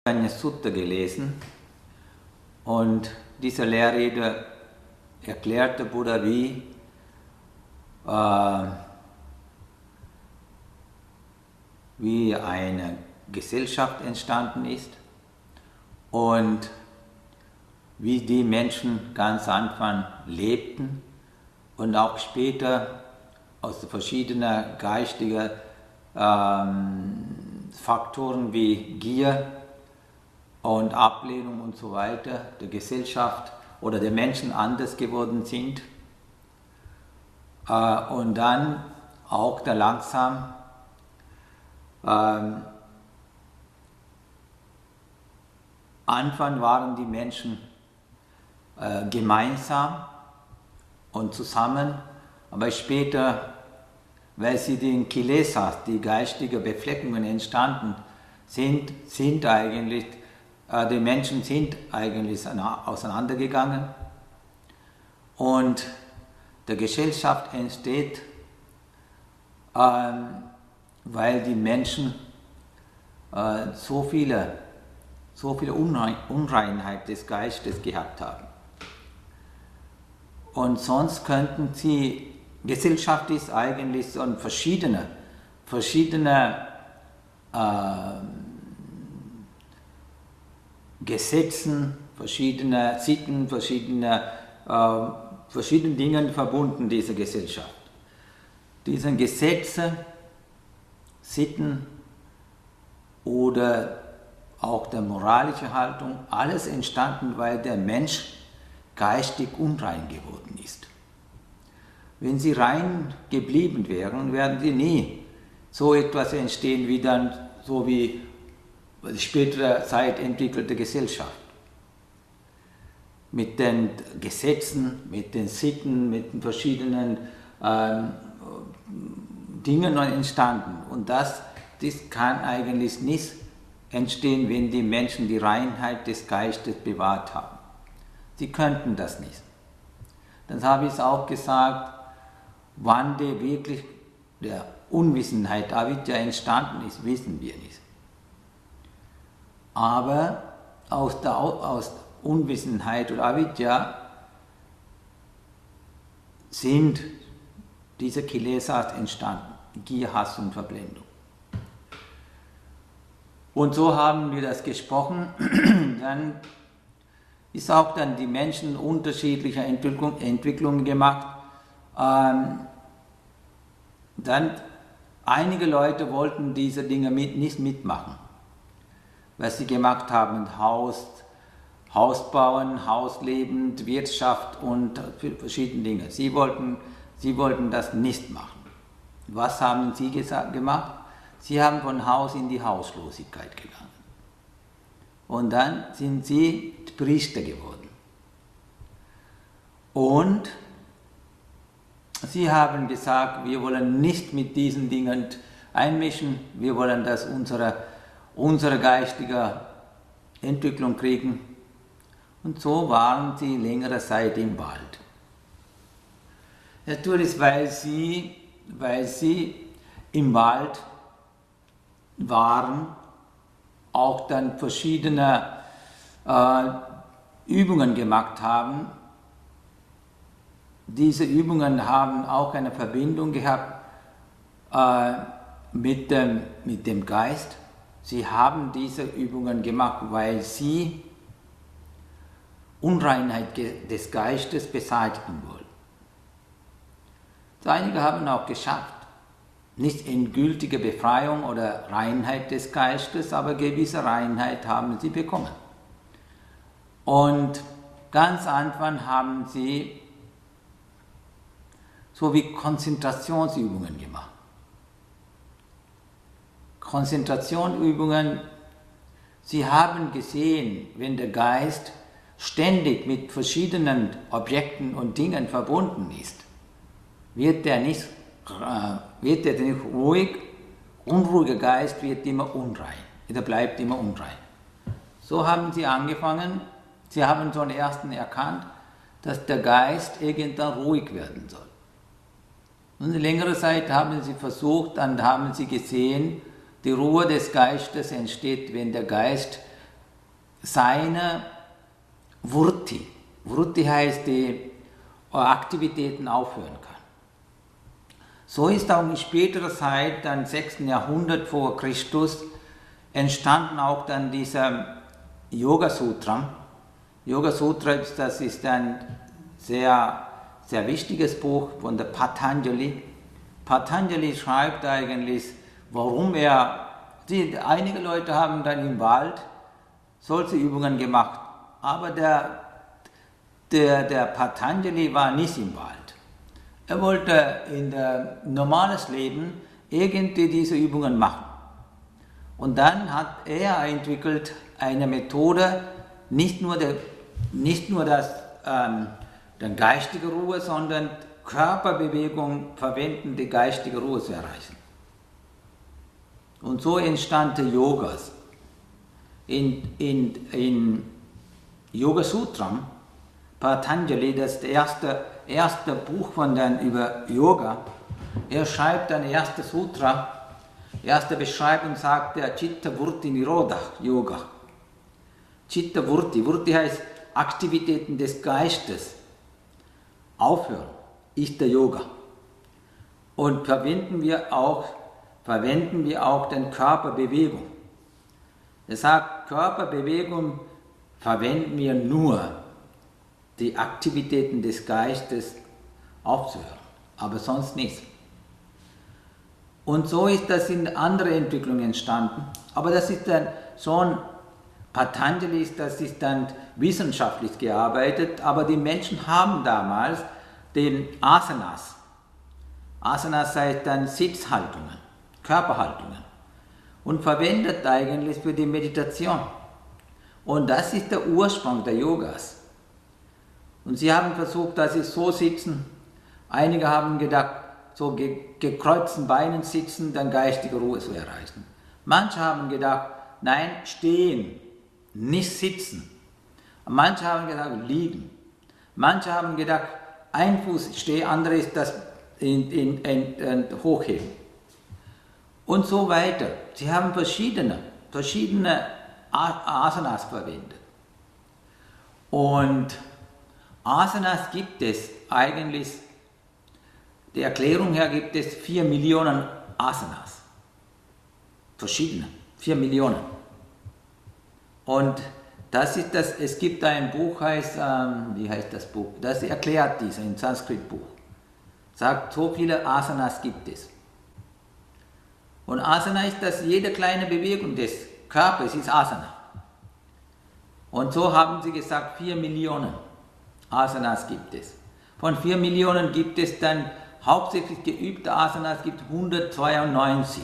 eine Sutta gelesen und dieser Lehrrede erklärte Buddha, wie eine Gesellschaft entstanden ist und wie die Menschen ganz am Anfang lebten und auch später aus verschiedenen geistigen Faktoren wie Gier und Ablehnung und so weiter der Gesellschaft oder der Menschen anders geworden sind und dann auch da langsam Anfang waren die Menschen gemeinsam und zusammen, aber später, weil sie den Kilesas, die geistigen Befleckungen entstanden sind eigentlich, die Menschen sind eigentlich auseinandergegangen und die Gesellschaft entsteht, weil die Menschen so viele Unreinheit des Geistes gehabt haben. Und sonst könnten sie, Gesellschaft ist eigentlich so ein verschiedene Gesetzen, verschiedene Sitten, verschiedene Dingen verbunden, diese Gesellschaft. Diese Gesetze, Sitten oder auch der moralische Haltung, alles entstanden, weil der Mensch geistig unrein geworden ist. Wenn sie rein geblieben wären, werden sie nie so etwas entstehen wie dann, so wie die spätere Zeit entwickelte Gesellschaft. Mit den Gesetzen, mit den Sitten, mit den verschiedenen Dingen entstanden. Und das kann eigentlich nicht entstehen, wenn die Menschen die Reinheit des Geistes bewahrt haben. Sie könnten das nicht. Dann habe ich es auch gesagt, wann wirklich der Unwissenheit Avidya entstanden ist, wissen wir nicht. Aber aus Unwissenheit oder Avidya sind diese Kilesas entstanden, Gier, Hass und Verblendung. Und so haben wir das gesprochen, dann ist auch dann die Menschen unterschiedliche Entwicklungen gemacht. Dann einige Leute wollten diese Dinge nicht mitmachen, was sie gemacht haben, Haus bauen, Haus leben, Wirtschaft und verschiedene Dinge. Sie wollten das nicht machen. Was haben sie gemacht? Sie haben von Haus in die Hauslosigkeit gegangen. Und dann sind sie Priester geworden. Und sie haben gesagt, wir wollen nicht mit diesen Dingen einmischen, wir wollen, dass unsere geistige Entwicklung kriegen. Und so waren sie längere Zeit im Wald. Natürlich, weil sie im Wald waren, auch dann verschiedene Übungen gemacht haben. Diese Übungen haben auch eine Verbindung gehabt mit dem Geist. Sie haben diese Übungen gemacht, weil sie Unreinheit des Geistes beseitigen wollen. Einige haben auch geschafft, nicht endgültige Befreiung oder Reinheit des Geistes, aber gewisse Reinheit haben sie bekommen. Und ganz am Anfang haben sie so wie Konzentrationsübungen gemacht. Konzentrationsübungen, sie haben gesehen, wenn der Geist ständig mit verschiedenen Objekten und Dingen verbunden ist, wird er nicht ruhig, unruhiger Geist wird immer unrein, er bleibt immer unrein. So haben sie angefangen, sie haben schon ersten erkannt, dass der Geist irgendwann ruhig werden soll. Und eine längere Zeit haben sie versucht, dann haben sie gesehen, die Ruhe des Geistes entsteht, wenn der Geist seine Vritti. Vritti heißt, die Aktivitäten aufhören kann. So ist auch in späterer Zeit, dann 6. Jahrhundert vor Christus, entstanden auch dann dieser Yoga Sutra. Yoga Sutra, das ist ein sehr, sehr wichtiges Buch von der Patanjali. Patanjali schreibt eigentlich, warum einige Leute haben dann im Wald solche Übungen gemacht, aber der Patanjali war nicht im Wald. Er wollte in normales Leben irgendwie diese Übungen machen. Und dann hat er entwickelt eine Methode, nicht nur die geistige Ruhe, sondern Körperbewegung verwenden, die geistige Ruhe zu erreichen. Und so entstand der Yogas. In Yoga Sutram, Patanjali, das ist das erste Buch über Yoga, er schreibt ein erstes Sutra, erste Beschreibung sagt er Chitta Vritti Nirodha Yoga. Chitta Vritti, Vritti heißt Aktivitäten des Geistes. Aufhören ist der Yoga. Und verwenden wir auch den Körperbewegung. Er sagt, Körperbewegung verwenden wir nur, die Aktivitäten des Geistes aufzuhören, aber sonst nichts. Und so ist das in andere Entwicklungen entstanden, aber das ist dann schon, Patanjali, das ist dann wissenschaftlich gearbeitet, aber die Menschen haben damals den Asanas. Asanas heißt dann Sitzhaltungen, Körperhaltungen und verwendet eigentlich für die Meditation. Und das ist der Ursprung der Yogas. Und sie haben versucht, dass sie so sitzen. Einige haben gedacht, so gekreuzten Beinen sitzen, dann geistige Ruhe zu erreichen. Manche haben gedacht, nein, stehen, nicht sitzen. Manche haben gedacht, liegen. Manche haben gedacht, ein Fuß stehe, andere ist das hochheben. Und so weiter. Sie haben verschiedene Asanas verwendet. Und Asanas gibt es eigentlich, der Erklärung her gibt es 4 Millionen Asanas. Verschiedene, 4 Millionen. Und das ist das, es gibt ein Buch, wie heißt das Buch? Das erklärt dies, ein Sanskrit-Buch. Sagt, so viele Asanas gibt es. Und Asana ist, dass jede kleine Bewegung des Körpers ist Asana. Und so haben sie gesagt, 4 Millionen Asanas gibt es. Von 4 Millionen gibt es dann hauptsächlich geübte Asanas, gibt 192.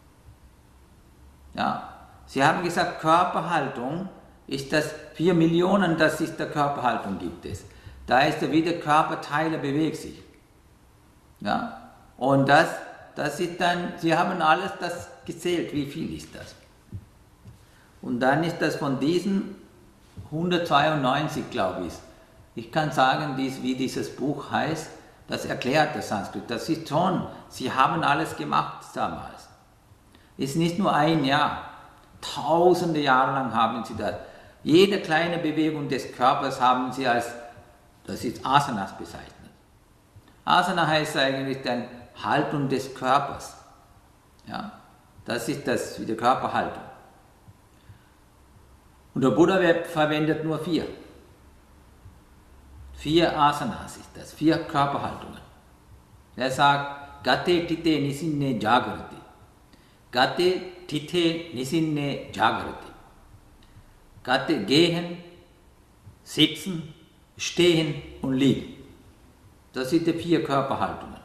Ja, sie haben gesagt, Körperhaltung ist das 4 Millionen, das ist der Körperhaltung gibt es. Da ist ja wieder Körperteile bewegt sich. Ja, und das ist dann, sie haben alles das gezählt, wie viel ist das. Und dann ist das von diesen 192, glaube ich. Ich kann sagen, wie dieses Buch heißt, das erklärt das Sanskrit. Das ist schon, sie haben alles gemacht damals. Ist nicht nur ein Jahr, tausende Jahre lang haben sie das. Jede kleine Bewegung des Körpers haben sie das ist Asanas bezeichnet. Asana heißt eigentlich dann Haltung des Körpers. Ja, das ist das, wie die Körperhaltung. Und der Buddha verwendet nur 4. 4 Asanas ist das, 4 Körperhaltungen. Er sagt, Gate Tite Nisinne Jagrati. Gate Tite Nisinne Jagrati. Gate gehen, sitzen, stehen und liegen. Das sind die 4 Körperhaltungen.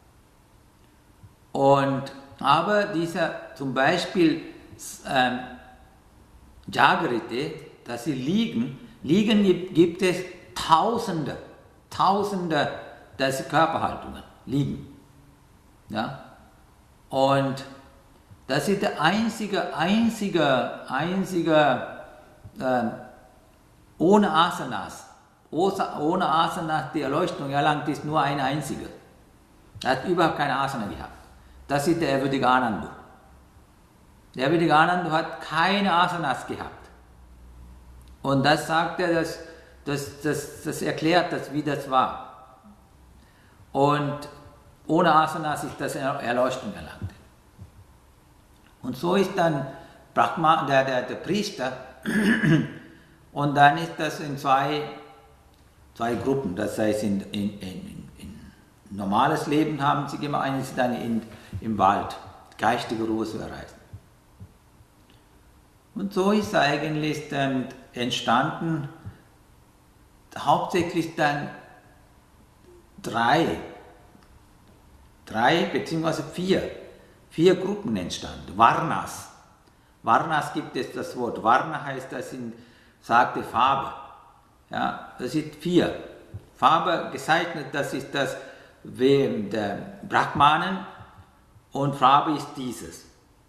Aber dieser zum Beispiel Jagrati, dass sie liegen gibt es Tausende, das sind Körperhaltungen, liegen. Ja? Und das ist der einzige ohne Asanas. Ohne Asanas die Erleuchtung erlangt ist nur ein einziger. Er hat überhaupt keine Asana gehabt. Das ist der Vivekananda. Der Vivekananda hat keine Asanas gehabt. Und das sagt er, das erklärt das, wie das war. Und ohne Asanas ist das Erleuchtung erlangt. Und so ist dann Brahma, der Priester, und dann ist das in zwei Gruppen. Das heißt, in normales Leben haben sie gemacht, eines ist dann im Wald, geistige Ruhe zu erreichen. Und so ist eigentlich dann entstanden, hauptsächlich dann drei bzw. vier Gruppen entstanden. Varnas. Varnas gibt es das Wort. Varna heißt, sagte Farbe. Ja, das sind 4. Farbe gezeichnet, das ist das der Brahmanen, und Farbe ist dieses.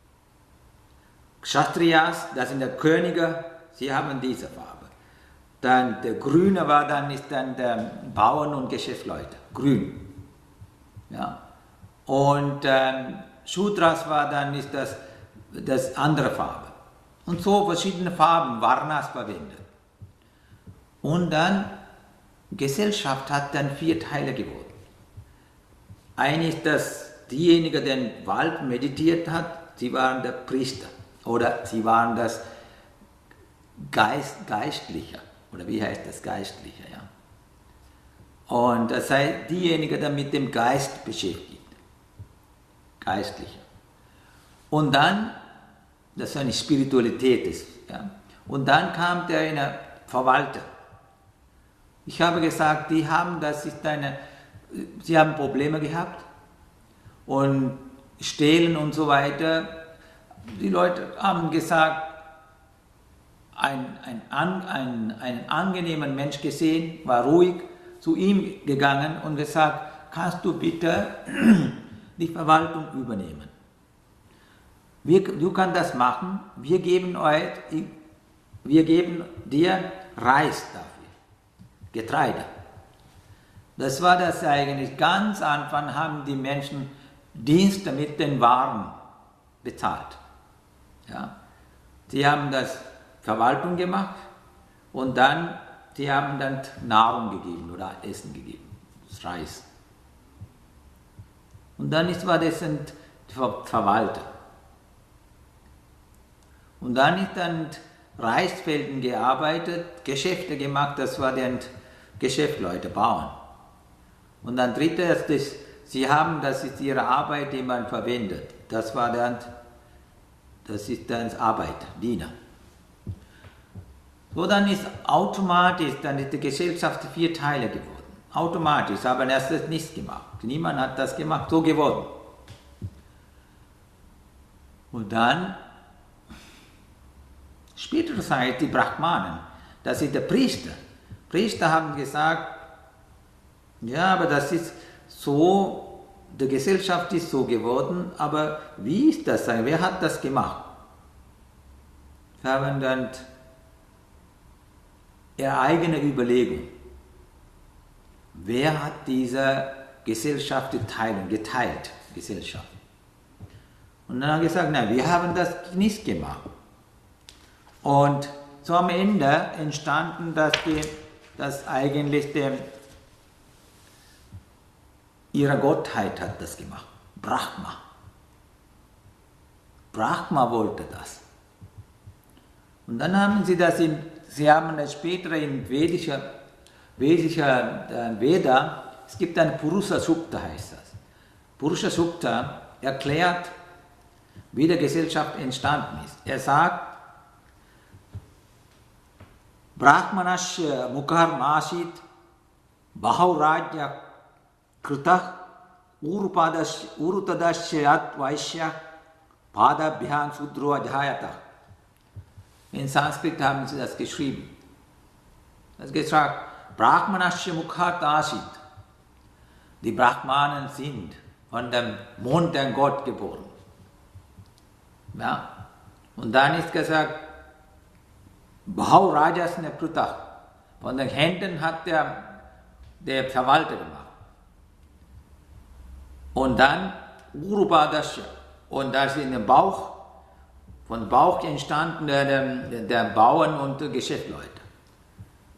Kshatriyas, das sind die Könige, sie haben diese Farbe. Dann der Grüne ist dann der Bauern und Geschäftsleute, grün. Ja. Und Shudras ist das andere Farbe. Und so verschiedene Farben, Varnas verwendet. Und dann, Gesellschaft hat dann 4 Teile geworden. Eine ist, dass diejenigen, die den Wald meditiert hat, sie waren der Priester. Oder sie waren das Geistliche. Oder wie heißt das Geistliche? Ja. Und das heißt, diejenigen, die mit dem Geist beschäftigt. Geistliche. Und dann, das eine Spiritualität ist. Ja. Und dann kam der eine Verwalter. Ich habe gesagt, sie haben Probleme gehabt und stehlen und so weiter. Die Leute haben gesagt, einen angenehmen Mensch gesehen, war ruhig, zu ihm gegangen und gesagt, kannst du bitte die Verwaltung übernehmen? Du kannst das machen, wir geben dir Reis dafür, Getreide. Das war das eigentlich. Ganz am Anfang haben die Menschen Dienste mit den Waren bezahlt. Ja. Sie haben das Verwaltung gemacht und dann, sie haben dann Nahrung gegeben oder Essen gegeben, das Reis. Und dann war das ein Verwalter. Und dann ist dann Reisfelden gearbeitet, Geschäfte gemacht, das war dann Geschäftsleute, Bauern. Und dann drittes, das ist ihre Arbeit, die man verwendet. Das ist dann Arbeit, Diener. So, dann ist automatisch, dann ist die Gesellschaft 4 Teile geworden. Automatisch, aber er hat das nicht gemacht. Niemand hat das gemacht, so geworden. Und dann, später Zeit, die Brahmanen, das ist der Priester. Priester haben gesagt, ja, aber das ist so, die Gesellschaft ist so geworden, aber wie ist das? Wer hat das gemacht? Sie haben dann ihre eigene Überlegung. Wer hat diese Gesellschaft geteilt? Gesellschaft. Und dann haben sie gesagt, nein, wir haben das nicht gemacht. Und so am Ende entstanden, dass eigentlich ihre Gottheit hat das gemacht. Brahma. Brahma wollte das. Und dann haben sie das später in vedischer Veda, es gibt ein Purusha Sukta, heißt das. Purusha Sukta erklärt, wie die Gesellschaft entstanden ist. Er sagt, Brahmanasya mukhar nasit bahaurajya krita urutadasya yat vaishya padabhyan sudro adhyayata. In Sanskrit haben sie das geschrieben. Das gesagt, Brahmanasya mukhar nasit. Die Brahmanen sind von dem Mund der Gott geboren. Ja. Und dann ist gesagt, Bahau Rajas ne Prutach. Von den Händen hat der Verwalter gemacht. Und dann Urupadasya. Und da ist in dem Bauch, von Bauch entstanden der Bauern und Geschäftsleute.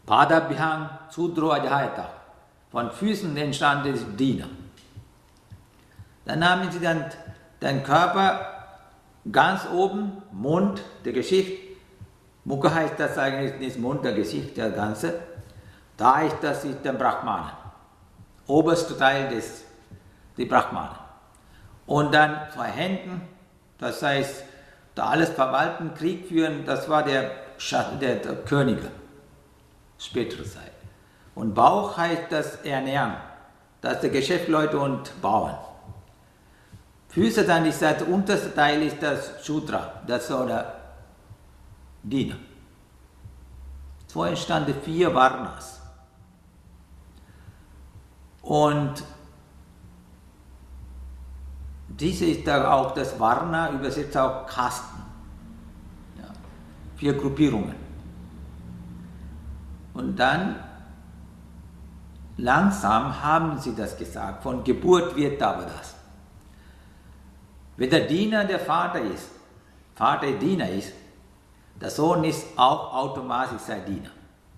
Padabhyang Sudro Ajayata. Von Füßen entstand der Diener. Dann haben sie dann den Körper ganz oben, Mund, der Gesicht. Mukha heißt das eigentlich nicht Mund, der Gesicht, der ganze. Da ist das der Brahmanen. Oberster Teil des die Brahmanen. Und dann 2 Händen, das heißt, da alles verwalten, Krieg führen, das war der Könige, spätere Zeit. Und Bauch heißt das Ernähren, das ist der Geschäftsleute und Bauern. Füße dann ist der unterste Teil ist das Shudra, das ist der Diener. So entstanden 4 Varnas. Und diese ist da auch das Varna, übersetzt auch Kasten. Ja, 4 Gruppierungen. Und dann langsam haben sie das gesagt, von Geburt wird aber das. Wenn der Diener der Vater ist, Vater Diener ist, der Sohn ist auch automatisch sein Diener.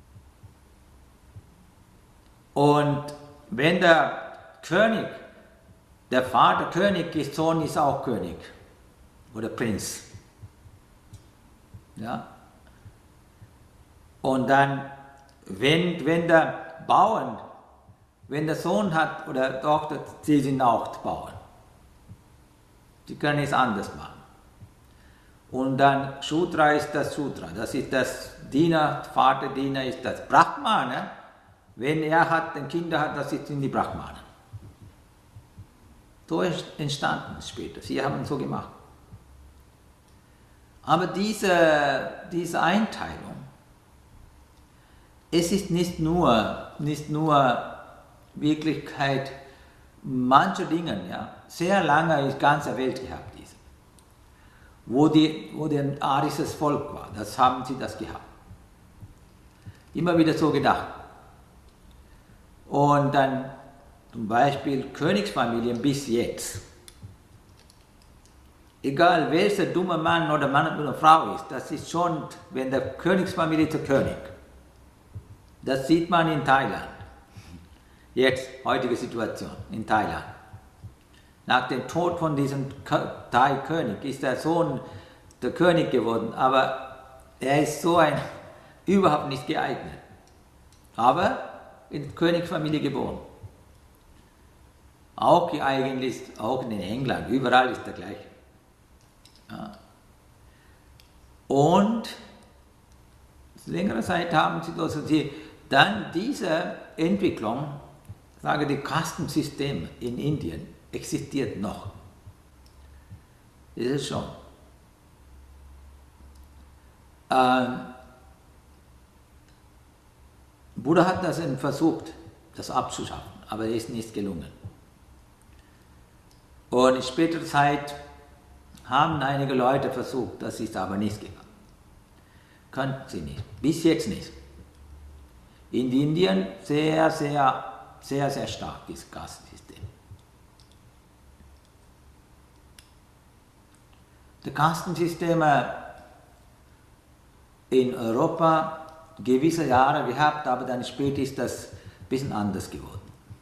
Und wenn der König, der Vater König ist, Sohn ist auch König oder Prinz. Ja? Und dann, wenn der Bauern, wenn der Sohn hat oder Tochter, sie sind auch Bauern. Sie können es anders machen. Und dann Shudra ist das Shudra, das ist das Diener, Vater Diener ist das Brahmane. Wenn er hat, ein Kinder hat, das sind die Brahmanen. So ist entstanden später. Sie haben es so gemacht. Aber diese Einteilung, es ist nicht nur Wirklichkeit mancher Dinge, ja, sehr lange in der ganzen Welt gehabt diese, wo der arisches Volk war, das haben sie das gehabt. Immer wieder so gedacht. Und dann zum Beispiel Königsfamilien bis jetzt. Egal welcher dumme Mann oder Frau ist, das ist schon, wenn der Königsfamilie der König. Das sieht man in Thailand. Jetzt, heutige Situation in Thailand. Nach dem Tod von diesem Thai-König ist der Sohn der König geworden, aber er ist überhaupt nicht geeignet. Aber in der Königsfamilie geboren. Auch eigentlich, auch in England, überall ist der gleiche. Ja. Und längere Zeit haben sie das, dann diese Entwicklung, sage die Kastensystem in Indien existiert noch. Das ist schon. Buddha hat das versucht, das abzuschaffen, aber es ist nicht gelungen. Und in späterer Zeit haben einige Leute versucht, das ist aber nicht gegangen. Könnten sie nicht, bis jetzt nicht. In Indien sehr, sehr, sehr, sehr stark dieses Kastensystem. Die Kastensysteme in Europa gewisse Jahre gehabt, aber dann später ist das ein bisschen anders geworden.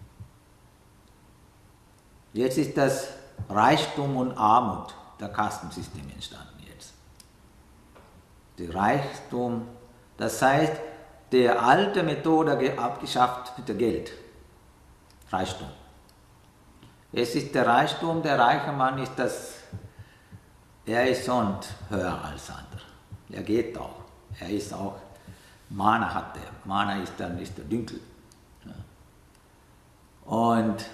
Jetzt ist das Reichtum und Armut der Kastensystem entstanden jetzt. Der Reichtum, das heißt, die alte Methode abgeschafft mit dem Geld. Reichtum. Es ist der Reichtum, der reiche Mann ist das, er ist schon höher als andere. Er geht auch. Er ist auch, Mana hat er. Mana ist der Dünkel. Ja. Und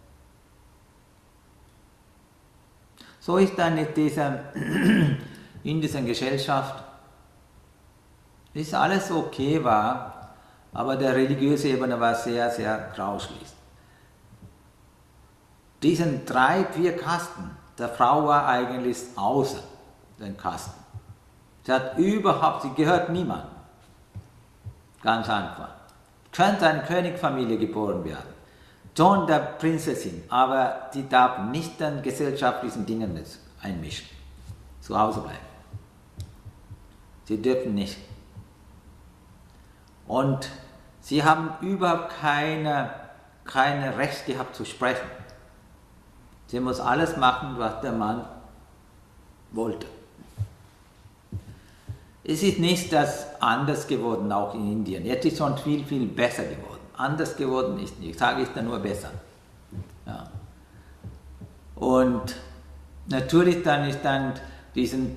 so ist dann in dieser Gesellschaft, ist alles okay war, aber der religiöse Ebene war sehr, sehr grauslich. Diesen 3, 4 Kasten, der Frau war eigentlich außer den Kasten. Sie gehört niemandem. Ganz einfach. Könnte eine Königfamilie geboren werden. Sohn der Prinzessin, aber sie darf nicht an gesellschaftlichen Dingen einmischen. Zu Hause bleiben. Sie dürfen nicht. Und Sie haben überhaupt keine Recht gehabt zu sprechen. Sie muss alles machen, was der Mann wollte. Es ist nicht das anders geworden, auch in Indien. Jetzt ist es schon viel, viel besser geworden. Anders geworden ist nicht. Ich sage, es ist dann nur besser. Ja. Und natürlich dann ist dann diesen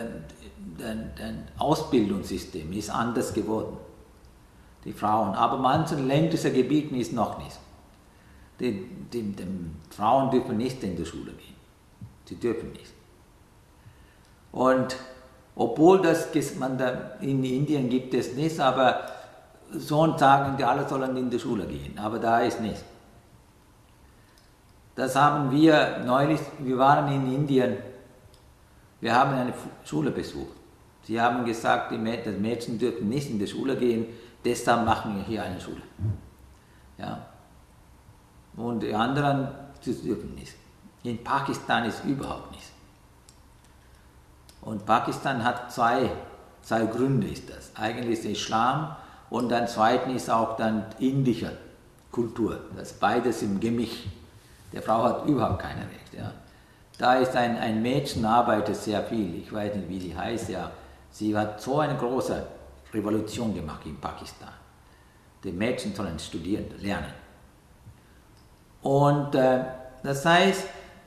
Ausbildungssystem ist anders geworden. Die Frauen. Aber manchen ländlichen Gebieten ist noch nicht. Die Frauen dürfen nicht in die Schule gehen. Sie dürfen nicht. Und obwohl in Indien gibt es nicht, aber so sagen die, alle sollen in die Schule gehen. Aber da ist nicht. Das haben wir neulich, wir waren in Indien, wir haben eine Schule besucht. Sie haben gesagt, die Mädchen dürfen nicht in die Schule gehen, deshalb machen wir hier eine Schule. Ja. Und die anderen dürfen nicht. In Pakistan ist überhaupt nicht. Und Pakistan hat zwei Gründe ist das. Eigentlich ist Islam und dann zweitens ist auch dann indische Kultur. Das beides im Gemisch. Der Frau hat überhaupt kein Recht. Ja. Da ist ein Mädchen, arbeitet sehr viel, ich weiß nicht, wie sie heißt, ja. Sie hat so eine große Revolution gemacht in Pakistan. Die Mädchen sollen studieren, lernen. Und das heißt,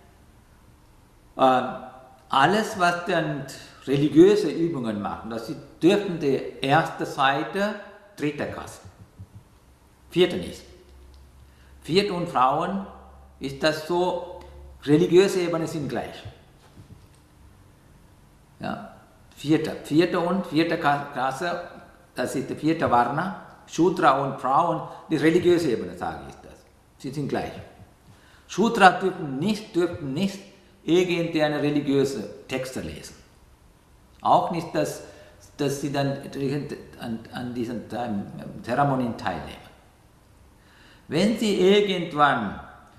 alles, was dann religiöse Übungen machen, das dürfen die erste Seite, dritte Klasse. Vierte nicht. Vierte und Frauen ist das so, religiöse Ebenen sind gleich. Ja, vierte Klasse, das ist die vierte Varna, Shudra und Frauen, die religiöse Ebene, sage ich das. Sie sind gleich. Shudra dürfen nicht irgendeine religiöse Texte lesen. Auch nicht, dass sie dann an diesen Zeremonien teilnehmen. Wenn sie irgendwann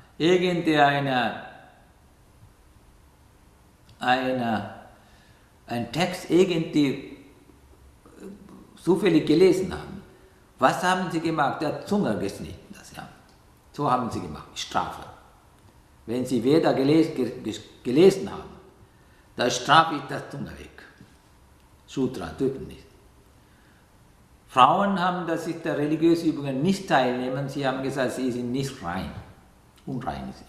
ein Text irgendwie zufällig gelesen haben, was haben sie gemacht? Der Zunge geschnitten, das ja. So haben sie gemacht, Strafe. Wenn sie Veda gelesen haben, dann strafe ich das Zunge weg. Sutra dürfen nicht. Frauen haben, dass sie der religiösen Übungen nicht teilnehmen, sie haben gesagt, sie sind nicht rein. Unrein sind.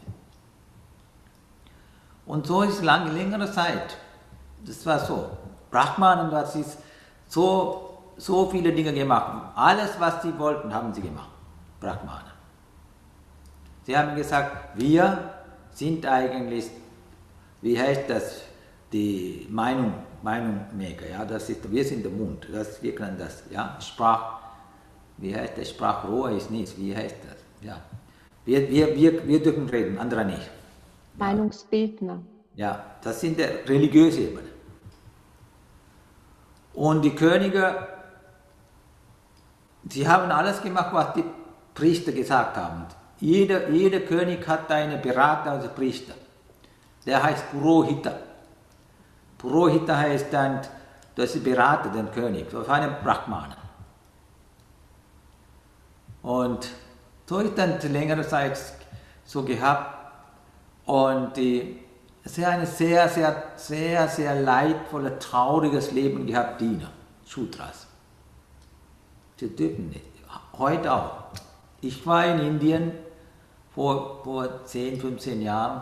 Und so ist längere Zeit. Das war so. Brahmanen, das ist so viele Dinge gemacht. Alles, was sie wollten, haben sie gemacht. Brahmanen. Sie haben gesagt, wir sind eigentlich, wie heißt das, die Meinungsmaker, ja, das ist, wir sind der Mund, wir können das, ja, wie heißt das, Sprachrohr ist nicht, wie heißt das, ja. Wir dürfen reden, andere nicht. Meinungsbildner. Ja, das sind die religiöse Ebene. Und die Könige, sie haben alles gemacht, was die Priester gesagt haben. Jeder König hat einen Berater, also Priester. Der heißt Purohita. Purohita heißt dann, das ist Berater den König, das war ein Brahmane. Und so ist dann längere Zeit so gehabt. Und es hat ein sehr leidvolles, trauriges Leben gehabt, Diener, Shudras. Sie dürfen nicht. Heute auch. Ich war in Indien vor 10, 15 Jahren.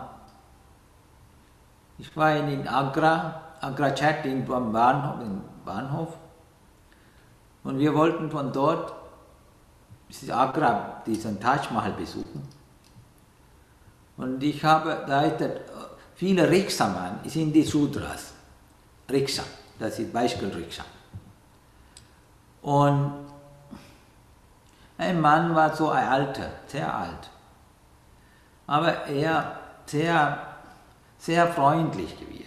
Ich war in Agra Chat beim Bahnhof. Und wir wollten von dort Agra, diesen Taj Mahal besuchen. Und ich habe, da ist viele Rikscha-Mann, sind die Shudras. Rikscha, das ist Beispiel-Rikscha. Und ein Mann war so ein Alter, sehr alt. Aber er sehr freundlich gewirkt.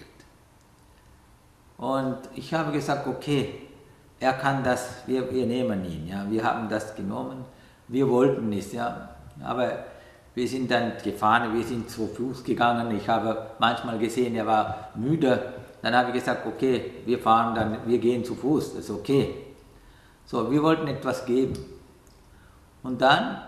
Und ich habe gesagt, okay, er kann das, wir nehmen ihn, ja, wir haben das genommen, wir wollten es, ja, aber wir sind dann gefahren, wir sind zu Fuß gegangen, ich habe manchmal gesehen, er war müde, dann habe ich gesagt, okay, wir gehen zu Fuß, das ist okay. So, wir wollten etwas geben. Und dann,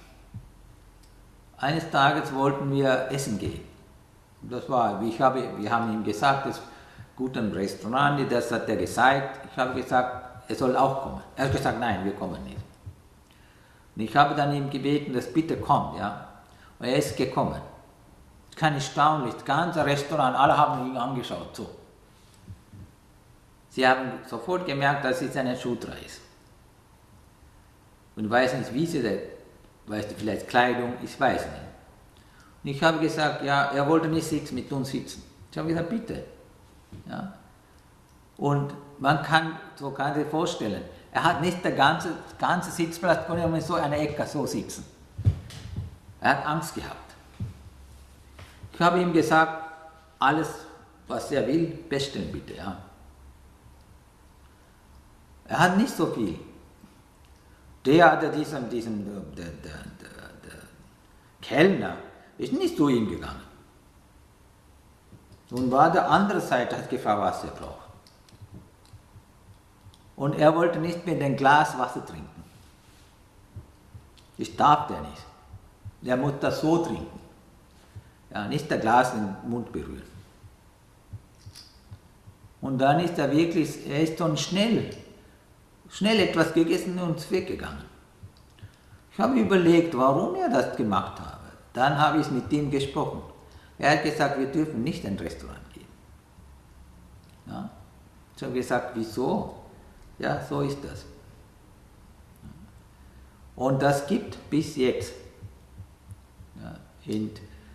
eines Tages wollten wir essen gehen. Das war, wir haben ihm gesagt, es ist gut ein Restaurant, das hat er gezeigt. Ich habe gesagt, er soll auch kommen. Er hat gesagt, nein, wir kommen nicht. Und ich habe dann ihm gebeten, dass bitte kommt, ja. Und er ist gekommen. Kein erstaunlich, das ganze Restaurant, alle haben ihn angeschaut, so. Sie haben sofort gemerkt, dass es eine Shudra ist. Und ich weiß nicht, wie sie das, weißt du, vielleicht Kleidung, ich weiß nicht. Und ich habe gesagt, ja, er wollte nicht mit uns sitzen. Ich habe gesagt, bitte. Ja. Und man kann sich vorstellen, er hat nicht den ganze Sitzplatz, konnte man so eine Ecke so sitzen. Er hat Angst gehabt. Ich habe ihm gesagt, alles, was er will, bestellen bitte. Ja. Er hat nicht so viel. Der Kellner ist nicht zu ihm gegangen. Und war der andere Seite, hat gefragt, was er braucht. Und er wollte nicht mit einem Glas Wasser trinken. Das darf er nicht. Er muss das so trinken. Ja, nicht das Glas in den Mund berühren. Und dann ist er ist dann schnell etwas gegessen und weggegangen. Ich habe überlegt, warum er das gemacht habe. Dann habe ich mit ihm gesprochen. Er hat gesagt, wir dürfen nicht in ein Restaurant gehen. Ja? Ich habe gesagt, wieso? Ja, so ist das. Und das gibt bis jetzt. Ja, in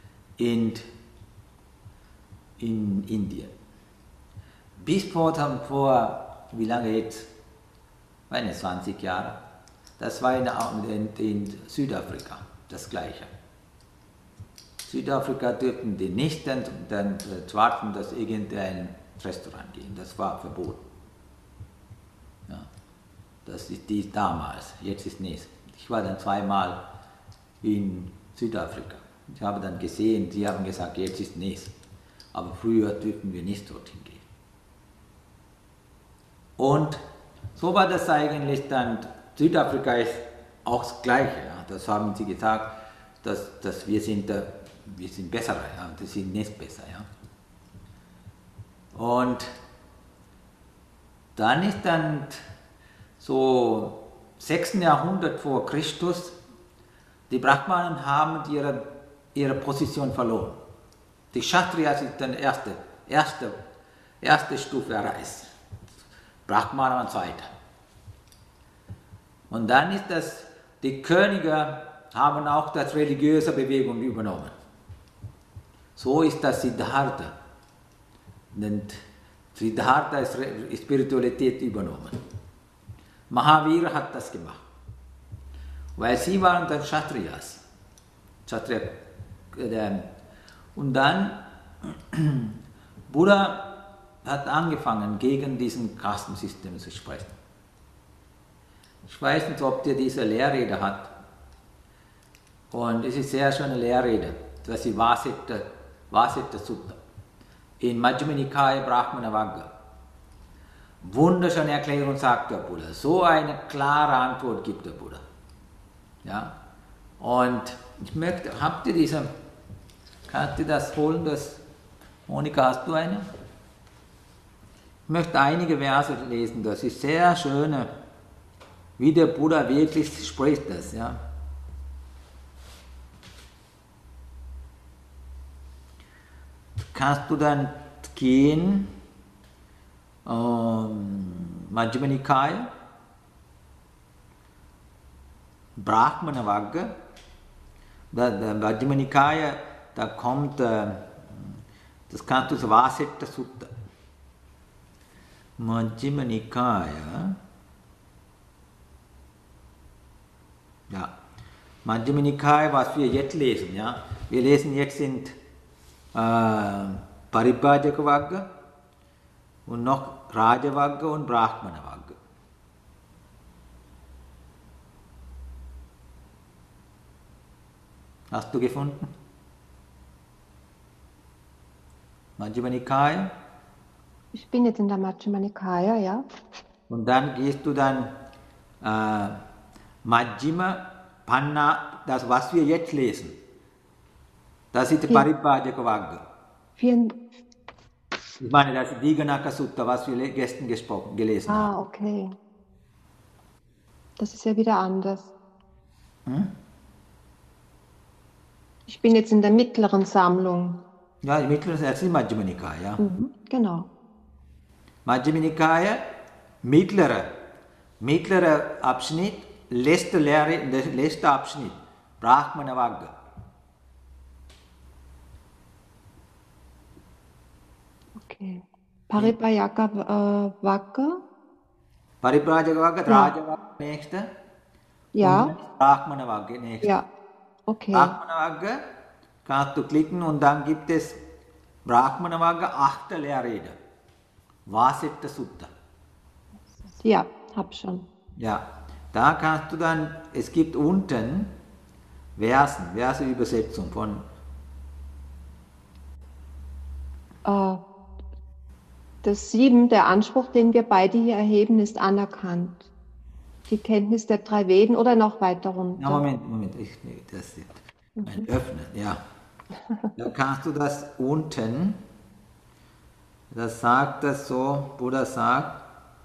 Indien. Bis vor, wie lange jetzt? 20 Jahre. Das war in Südafrika das Gleiche. Südafrika dürften die nicht dann warten, dass irgendein Restaurant gehen. Das war verboten. Ja. Das ist dies damals, jetzt ist nicht. Ich war dann 2-mal in Südafrika. Ich habe dann gesehen, sie haben gesagt, jetzt ist nichts. Aber früher dürfen wir nicht dorthin gehen. Und so war das eigentlich dann. Südafrika ist auch das Gleiche. Ja. Das haben sie gesagt, dass wir sind besser, ja. Das sind nicht besser. Ja. Und dann ist dann so 6. Jahrhundert vor Christus, die Brahmanen haben ihre Position verloren. Die Kshatriyas sind dann erste Stufe erreicht. Brahmanen waren zweiter. Und dann ist das, die Könige haben auch das religiöse Bewegung übernommen. So ist das Siddhartha. Und Siddhartha ist Spiritualität übernommen. Mahavira hat das gemacht. Weil sie waren dann Kshatriyas. Und dann, Buddha hat angefangen, gegen diesen Kastensystem zu sprechen. Ich weiß nicht, ob der diese Lehrrede hat. Und es ist eine sehr schöne Lehrrede. Das ist Vasetta Sutta. In Majjhima Nikaya Brahmana Vagga. Wunderschöne Erklärung sagt der Buddha. So eine klare Antwort gibt der Buddha. Ja? Und ich möchte, kannst du das holen? Monika, hast du eine? Ich möchte einige Verse lesen. Das ist sehr schön, wie der Buddha wirklich spricht das. Ja? Kannst du dann gehen, Majjhima Nikaya, Brahmana Vagga, Majjhima Nikaya, da kommt, das kannst du so Vasetta Sutta. Majjhima Nikaya, ja, Majjhima Nikaya, was wir jetzt lesen, ja, wir lesen jetzt sind Paribhajaka Vagga und noch Raja Vagga und Brahmana Vagga. Hast du gefunden? Majjhima Nikaya? Ich bin jetzt in der Majjhima Nikaya, ja. Und dann gehst du dann Majjhima Panna, das was wir jetzt lesen, das ist die Vier, Paribhajaka Vagga. vier, Ich meine, das ist Diganaka Sutta, was wir gestern gelesen haben. okay. Das ist ja wieder anders. Ich bin jetzt in der mittleren Sammlung. Ja, die mittlere, das ist Majjhima Nikaya. Ja. Genau. Majjhima Nikaya, mittlerer Abschnitt, letzter Abschnitt, Brahmana Vagga. Okay. Paripayaka Vagga. Paribhajaka Vagga, Raja Vagga nächste. Und dann Ja, ist Brahmana Vagga nächste. ja, okay. Brahmana Vagga kannst du klicken und dann gibt es Brahmana Vagga, 8. Lehrrede. Vasetta Sutta. Ja, hab schon. Ja, da kannst du dann, es gibt unten Verse-Übersetzung von, Das 7, der Anspruch, den wir beide hier erheben, ist anerkannt. Die Kenntnis der 3 Veden oder noch weiter runter? ja, Moment, das ist ein Öffnen, ja. Da kannst du das unten, das sagt das so, Buddha sagt,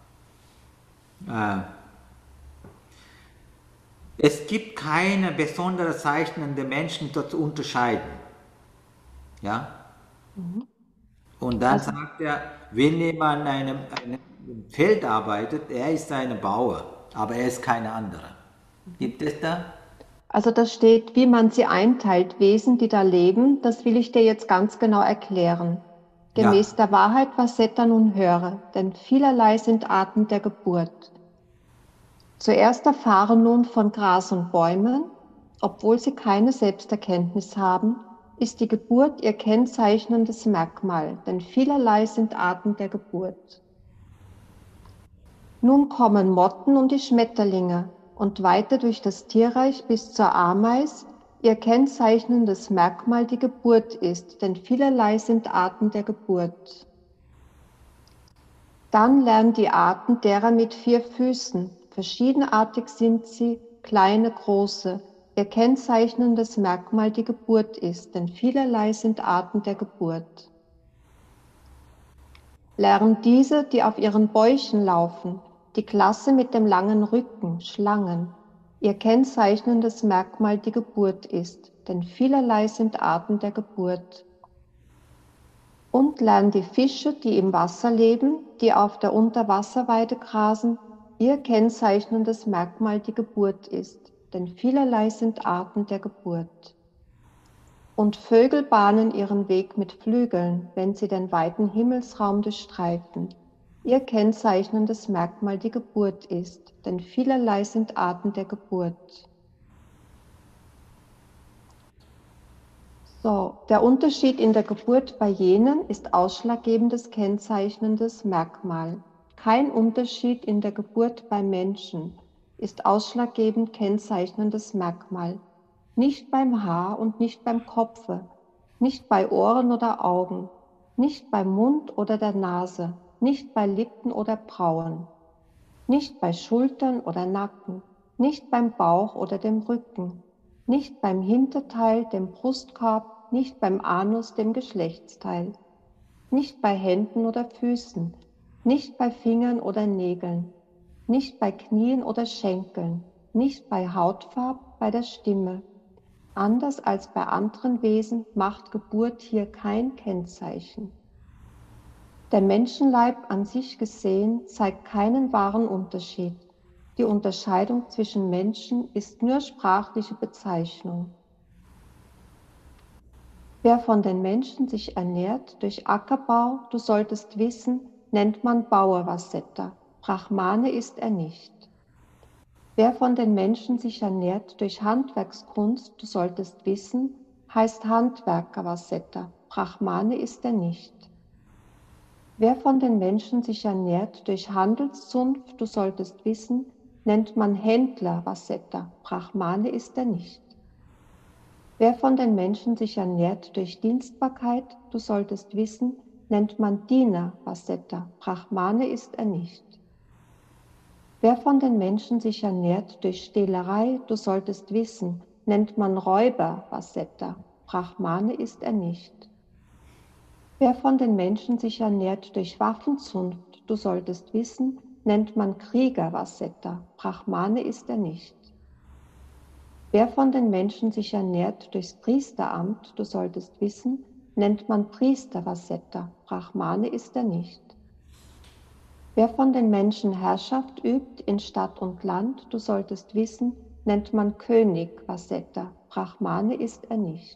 es gibt keine besondere zeichnende Menschen dort zu unterscheiden. Ja? Und dann sagt er, wenn jemand an einem Feld arbeitet, er ist ein Bauer, aber er ist keine andere. Gibt es da? Also da steht, wie man sie einteilt, Wesen, die da leben, das will ich dir jetzt ganz genau erklären. Gemäß der Wahrheit, was Setta nun höre, denn vielerlei sind Arten der Geburt. Zuerst erfahren nun von Gras und Bäumen, obwohl sie keine Selbsterkenntnis haben, ist die Geburt ihr kennzeichnendes Merkmal, denn vielerlei sind Arten der Geburt. Nun kommen Motten und die Schmetterlinge und weiter durch das Tierreich bis zur Ameis, ihr kennzeichnendes Merkmal die Geburt ist, denn vielerlei sind Arten der Geburt. Dann lernen die Arten derer mit 4 Füßen, verschiedenartig sind sie, kleine, große, ihr kennzeichnendes Merkmal die Geburt ist, denn vielerlei sind Arten der Geburt. Lernen diese, die auf ihren Bäuchen laufen, die Klasse mit dem langen Rücken, Schlangen, ihr kennzeichnendes Merkmal die Geburt ist, denn vielerlei sind Arten der Geburt. Und lernen die Fische, die im Wasser leben, die auf der Unterwasserweide grasen, ihr kennzeichnendes Merkmal die Geburt ist, denn vielerlei sind Arten der Geburt. Und Vögel bahnen ihren Weg mit Flügeln, wenn sie den weiten Himmelsraum durchstreifen. Ihr kennzeichnendes Merkmal die Geburt ist, denn vielerlei sind Arten der Geburt. So, der Unterschied in der Geburt bei jenen ist ausschlaggebendes kennzeichnendes Merkmal. Kein Unterschied in der Geburt bei Menschen ist ausschlaggebend kennzeichnendes Merkmal. Nicht beim Haar und nicht beim Kopfe, nicht bei Ohren oder Augen, nicht beim Mund oder der Nase, nicht bei Lippen oder Brauen, nicht bei Schultern oder Nacken, nicht beim Bauch oder dem Rücken, nicht beim Hinterteil, dem Brustkorb, nicht beim Anus, dem Geschlechtsteil, nicht bei Händen oder Füßen, nicht bei Fingern oder Nägeln, nicht bei Knien oder Schenkeln, nicht bei Hautfarb, bei der Stimme. Anders als bei anderen Wesen macht Geburt hier kein Kennzeichen. Der Menschenleib an sich gesehen zeigt keinen wahren Unterschied. Die Unterscheidung zwischen Menschen ist nur sprachliche Bezeichnung. Wer von den Menschen sich ernährt durch Ackerbau, du solltest wissen, nennt man Bauer Vasetta. Brahmane ist er nicht. Wer von den Menschen sich ernährt durch Handwerkskunst, du solltest wissen, heißt Handwerker Vasetta. Brahmane ist er nicht. Wer von den Menschen sich ernährt durch Handelszunft, du solltest wissen, nennt man Händler Vasetta. Brahmane ist er nicht. Wer von den Menschen sich ernährt durch Dienstbarkeit, du solltest wissen, nennt man Diener Vasetta. Brahmane ist er nicht. Wer von den Menschen sich ernährt durch Stehlerei, du solltest wissen, nennt man Räuber, Vasetta. Brahmane ist er nicht. Wer von den Menschen sich ernährt durch Waffenzunft, du solltest wissen, nennt man Krieger, Vasetta. Brahmane ist er nicht. Wer von den Menschen sich ernährt durchs Priesteramt, du solltest wissen, nennt man Priester, Vasetta. Brahmane ist er nicht. Wer von den Menschen Herrschaft übt in Stadt und Land, du solltest wissen, nennt man König, Vasetta. Brahmane ist er nicht.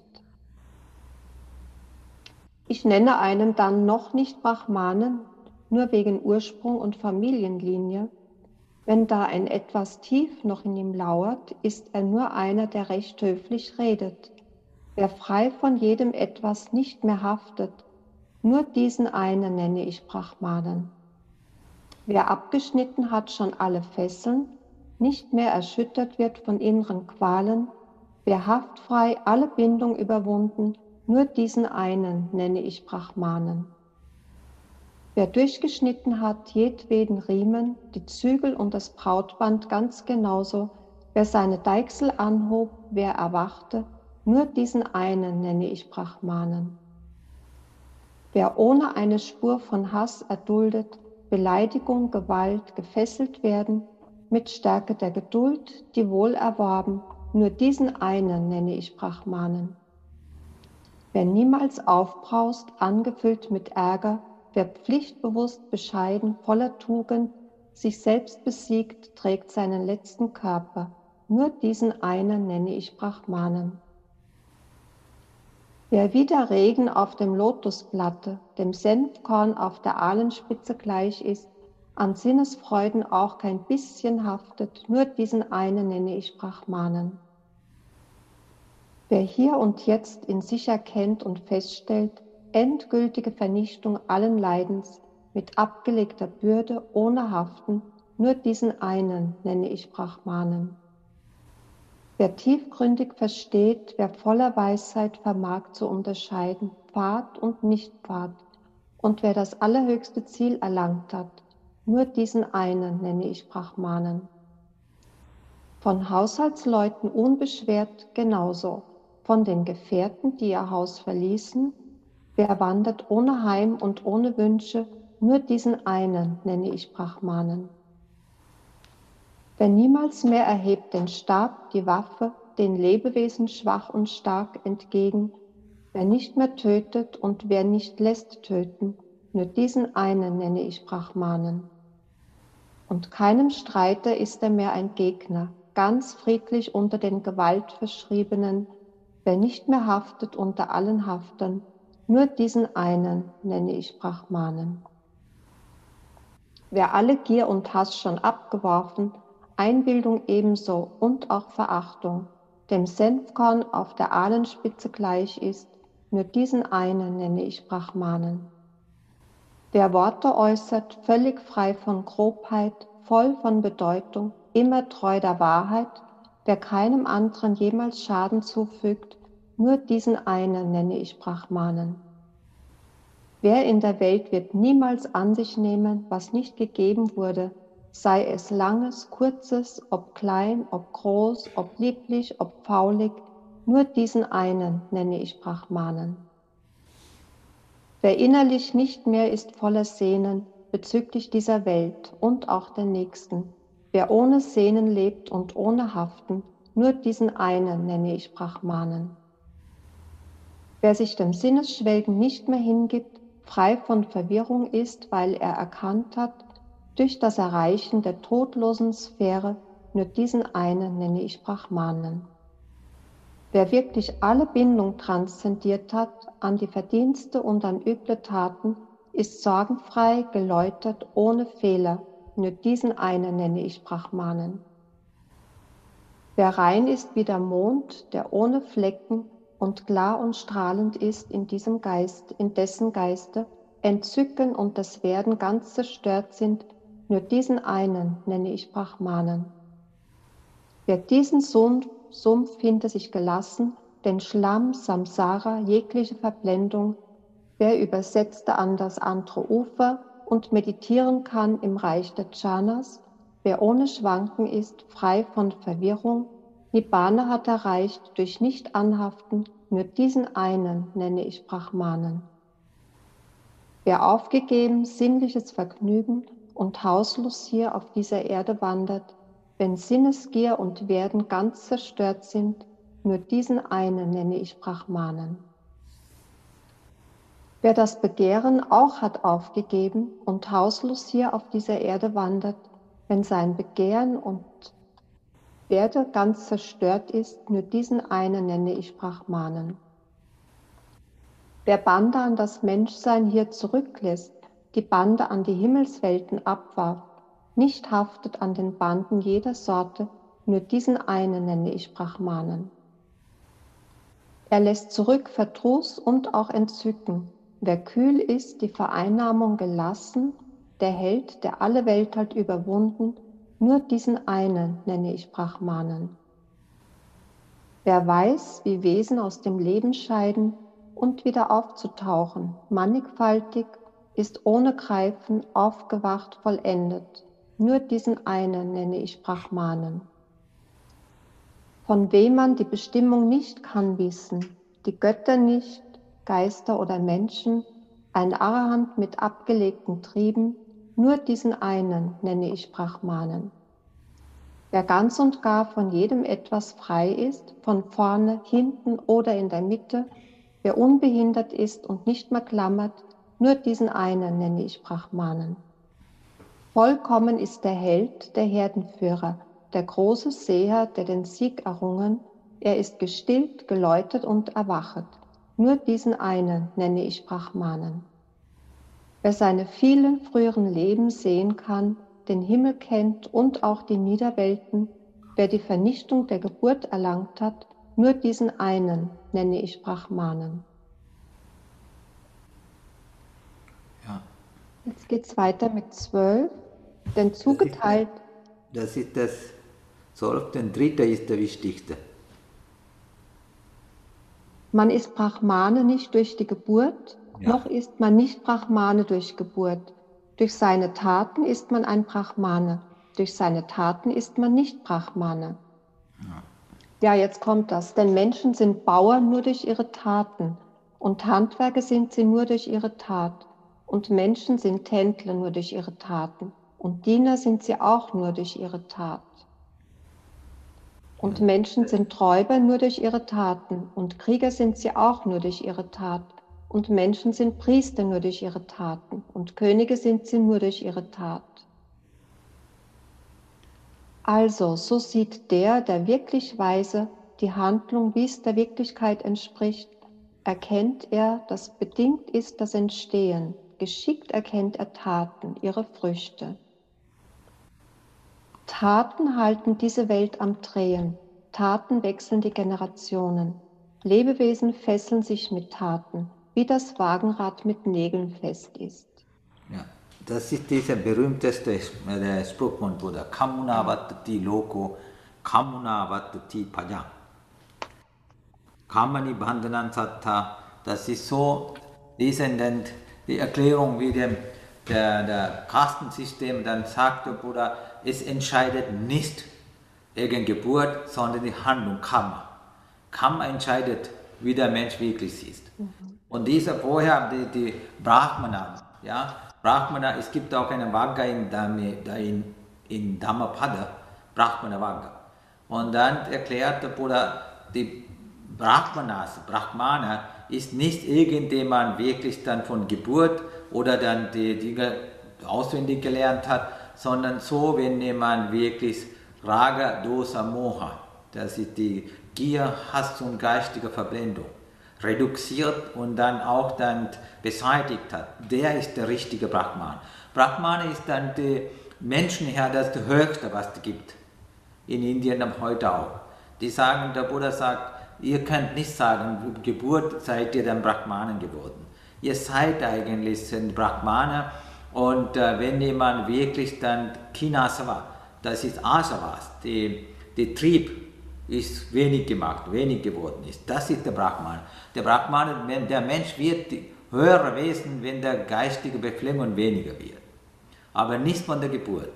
Ich nenne einen dann noch nicht Brahmanen, nur wegen Ursprung und Familienlinie. Wenn da ein etwas tief noch in ihm lauert, ist er nur einer, der recht höflich redet. Wer frei von jedem etwas nicht mehr haftet, nur diesen einen nenne ich Brahmanen. Wer abgeschnitten hat schon alle Fesseln, nicht mehr erschüttert wird von inneren Qualen, wer haftfrei alle Bindung überwunden, nur diesen einen nenne ich Brahmanen. Wer durchgeschnitten hat jedweden Riemen, die Zügel und das Brautband ganz genauso, wer seine Deichsel anhob, wer erwachte, nur diesen einen nenne ich Brahmanen. Wer ohne eine Spur von Hass erduldet, Beleidigung, Gewalt, gefesselt werden, mit Stärke der Geduld, die wohl erworben, nur diesen einen nenne ich Brahmanen. Wer niemals aufbraust, angefüllt mit Ärger, wer pflichtbewusst, bescheiden, voller Tugend, sich selbst besiegt, trägt seinen letzten Körper, nur diesen einen nenne ich Brahmanen. Wer wie der Regen auf dem Lotusblatte, dem Senfkorn auf der Ahlenspitze gleich ist, an Sinnesfreuden auch kein bisschen haftet, nur diesen einen nenne ich Brahmanen. Wer hier und jetzt in sich erkennt und feststellt, endgültige Vernichtung allen Leidens, mit abgelegter Bürde, ohne Haften, nur diesen einen nenne ich Brahmanen. Wer tiefgründig versteht, wer voller Weisheit vermag zu unterscheiden, Pfad und Nicht-Pfad, und wer das allerhöchste Ziel erlangt hat, nur diesen einen nenne ich Brahmanen. Von Haushaltsleuten unbeschwert genauso, von den Gefährten, die ihr Haus verließen, wer wandert ohne Heim und ohne Wünsche, nur diesen einen nenne ich Brahmanen. Wer niemals mehr erhebt den Stab, die Waffe, den Lebewesen schwach und stark entgegen, wer nicht mehr tötet und wer nicht lässt töten, nur diesen einen nenne ich Brahmanen. Und keinem Streiter ist er mehr ein Gegner, ganz friedlich unter den Gewaltverschriebenen, wer nicht mehr haftet unter allen Haftern, nur diesen einen nenne ich Brahmanen. Wer alle Gier und Hass schon abgeworfen, Einbildung ebenso und auch Verachtung, dem Senfkorn auf der Ahlenspitze gleich ist, nur diesen einen nenne ich Brahmanen. Wer Worte äußert, völlig frei von Grobheit, voll von Bedeutung, immer treu der Wahrheit, wer keinem anderen jemals Schaden zufügt, nur diesen einen nenne ich Brahmanen. Wer in der Welt wird niemals an sich nehmen, was nicht gegeben wurde, sei es langes, kurzes, ob klein, ob groß, ob lieblich, ob faulig, nur diesen einen nenne ich Brahmanen. Wer innerlich nicht mehr ist voller Sehnen bezüglich dieser Welt und auch der nächsten, wer ohne Sehnen lebt und ohne Haften, nur diesen einen nenne ich Brahmanen. Wer sich dem Sinnesschwelgen nicht mehr hingibt, frei von Verwirrung ist, weil er erkannt hat, durch das Erreichen der todlosen Sphäre, nur diesen einen nenne ich Brahmanen. Wer wirklich alle Bindung transzendiert hat an die Verdienste und an üble Taten, ist sorgenfrei, geläutert, ohne Fehler, nur diesen einen nenne ich Brahmanen. Wer rein ist wie der Mond, der ohne Flecken und klar und strahlend ist in diesem Geist, in dessen Geiste Entzücken und das Werden ganz zerstört sind, nur diesen einen nenne ich Brahmanen. Wer diesen Sumpf hinter sich gelassen, den Schlamm, Samsara, jegliche Verblendung, wer übersetzte an das andere Ufer und meditieren kann im Reich der Jhanas, wer ohne Schwanken ist, frei von Verwirrung, Nibbana hat erreicht durch Nicht-Anhaften, nur diesen einen nenne ich Brahmanen. Wer aufgegeben sinnliches Vergnügen und hauslos hier auf dieser Erde wandert, wenn Sinnesgier und Werden ganz zerstört sind, nur diesen einen nenne ich Brahmanen. Wer das Begehren auch hat aufgegeben und hauslos hier auf dieser Erde wandert, wenn sein Begehren und Werde ganz zerstört ist, nur diesen einen nenne ich Brahmanen. Wer Bande an das Menschsein hier zurücklässt, die Bande an die Himmelswelten abwarf, nicht haftet an den Banden jeder Sorte, nur diesen einen nenne ich Brahmanen. Er lässt zurück Verdruss und auch Entzücken. Wer kühl ist, die Vereinnahmung gelassen, der Held, der alle Welt hat überwunden, nur diesen einen nenne ich Brahmanen. Wer weiß, wie Wesen aus dem Leben scheiden und wieder aufzutauchen, mannigfaltig, ist ohne Greifen aufgewacht, vollendet, nur diesen einen nenne ich Brahmanen. Von wem man die Bestimmung nicht kann wissen, die Götter nicht, Geister oder Menschen, ein Arahant mit abgelegten Trieben, nur diesen einen nenne ich Brahmanen. Wer ganz und gar von jedem etwas frei ist, von vorne, hinten oder in der Mitte, wer unbehindert ist und nicht mehr klammert, nur diesen einen nenne ich Brahmanen. Vollkommen ist der Held, der Herdenführer, der große Seher, der den Sieg errungen, er ist gestillt, geläutert und erwachet. Nur diesen einen nenne ich Brahmanen. Wer seine vielen früheren Leben sehen kann, den Himmel kennt und auch die Niederwelten, wer die Vernichtung der Geburt erlangt hat, nur diesen einen nenne ich Brahmanen. Ja. Jetzt geht es weiter mit 12, denn zugeteilt. Das ist das 12. und 3. ist der wichtigste. Man ist Brahmane nicht durch die Geburt, noch ist man nicht Brahmane durch Geburt. Durch seine Taten ist man ein Brahmane, durch seine Taten ist man nicht Brahmane. Ja, jetzt kommt das, denn Menschen sind Bauern nur durch ihre Taten und Handwerker sind sie nur durch ihre Tat und Menschen sind Tändler nur durch ihre Taten und Diener sind sie auch nur durch ihre Tat. Und Menschen sind Räuber nur durch ihre Taten und Krieger sind sie auch nur durch ihre Tat. Und Menschen sind Priester nur durch ihre Taten und Könige sind sie nur durch ihre Tat. Also, so sieht der wirklich Weise, die Handlung, wie es der Wirklichkeit entspricht, erkennt er, dass bedingt ist das Entstehen, geschickt erkennt er Taten, ihre Früchte. Taten halten diese Welt am Drehen, Taten wechseln die Generationen, Lebewesen fesseln sich mit Taten, wie das Wagenrad mit Nägeln fest ist. Ja, das ist dieser berühmteste Spruch von Buddha. Kamuna vattati loko, kamuna vattati paja. Kamani bandhanan sattha, das ist so die Erklärung wie der Kastensystem, dann sagt der Buddha, es entscheidet nicht wegen Geburt, sondern die Handlung, Karma. Karma entscheidet, wie der Mensch wirklich ist. Und dieser vorher, die Brahmana, ja, Brahmana, es gibt auch eine Vagga in Dhammapada, Brahmana Vagga. Und dann erklärt der Buddha, die Brahmana ist nicht irgendjemand wirklich dann von Geburt oder dann die Dinge auswendig gelernt hat, sondern so, wenn jemand wirklich Raga, Dosa, Moha, das ist die Gier, Hass und geistige Verblendung, reduziert und dann auch dann beseitigt hat, der ist der richtige Brahman. Brahman ist dann der Menschenherr, das ist das Höchste, was es gibt. In Indien heute auch. Die sagen, der Buddha sagt, ihr könnt nicht sagen, Geburt seid ihr dann Brahmanen geworden. Ihr seid eigentlich sind Brahmaner und wenn jemand wirklich dann Kinasava, das ist Asavas, der Trieb ist wenig gemacht, wenig geworden ist. Das ist der Brahman. Der Brahman, der Mensch wird höhere Wesen, wenn der geistige Befleckung weniger wird. Aber nicht von der Geburt.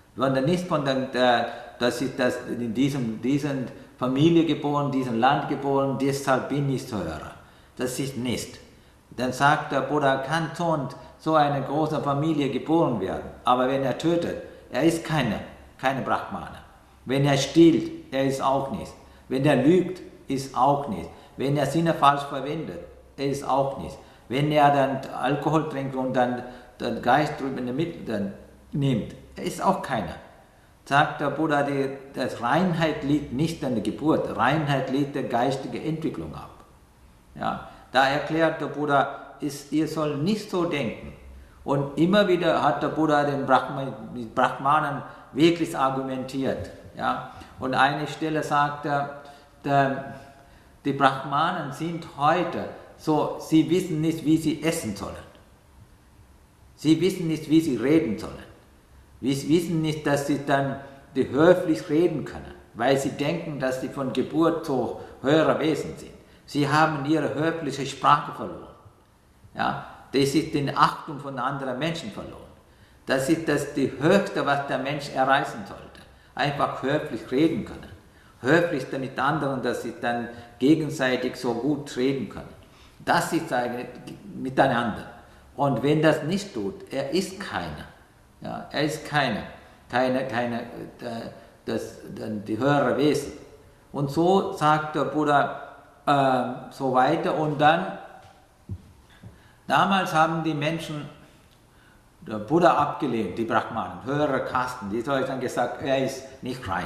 Sondern nicht von dass ich das in diesen Familie geboren, diesem Land geboren, deshalb bin ich Hörer. Das ist nicht. Dann sagt der Buddha, kann so eine große Familie geboren werden, aber wenn er tötet, er ist keine Brahmane. Wenn er stiehlt, er ist auch nicht. Wenn er lügt, ist auch nicht. Wenn er Sinne falsch verwendet, er ist auch nicht. Wenn er dann Alkohol trinkt und dann den Geist drüber dann nimmt, er ist auch keiner. Sagt der Buddha, dass Reinheit liegt nicht an der Geburt, Reinheit liegt der geistigen Entwicklung ab. Ja, da erklärt der Buddha, ihr sollt nicht so denken. Und immer wieder hat der Buddha den Brahmanen wirklich argumentiert. Ja? Und eine Stelle sagt er, die Brahmanen sind heute so, sie wissen nicht, wie sie essen sollen. Sie wissen nicht, wie sie reden sollen. Wir wissen nicht, dass sie dann höflich reden können, weil sie denken, dass sie von Geburt so höhere Wesen sind. Sie haben ihre höfliche Sprache verloren. Ja, das ist die Achtung von anderen Menschen verloren. Das ist die Höchste, was der Mensch erreichen sollte. Einfach höflich reden können. Höflich mit anderen, dass sie dann gegenseitig so gut reden können. Das ist eigentlich miteinander. Und wenn das nicht tut, er ist keiner. Ja, er ist die höhere Wesen. Und so sagt der Buddha so weiter. Und dann, damals haben die Menschen der Buddha abgelehnt, die Brahmanen, höhere Kasten. Die haben dann gesagt, er ist nicht rein.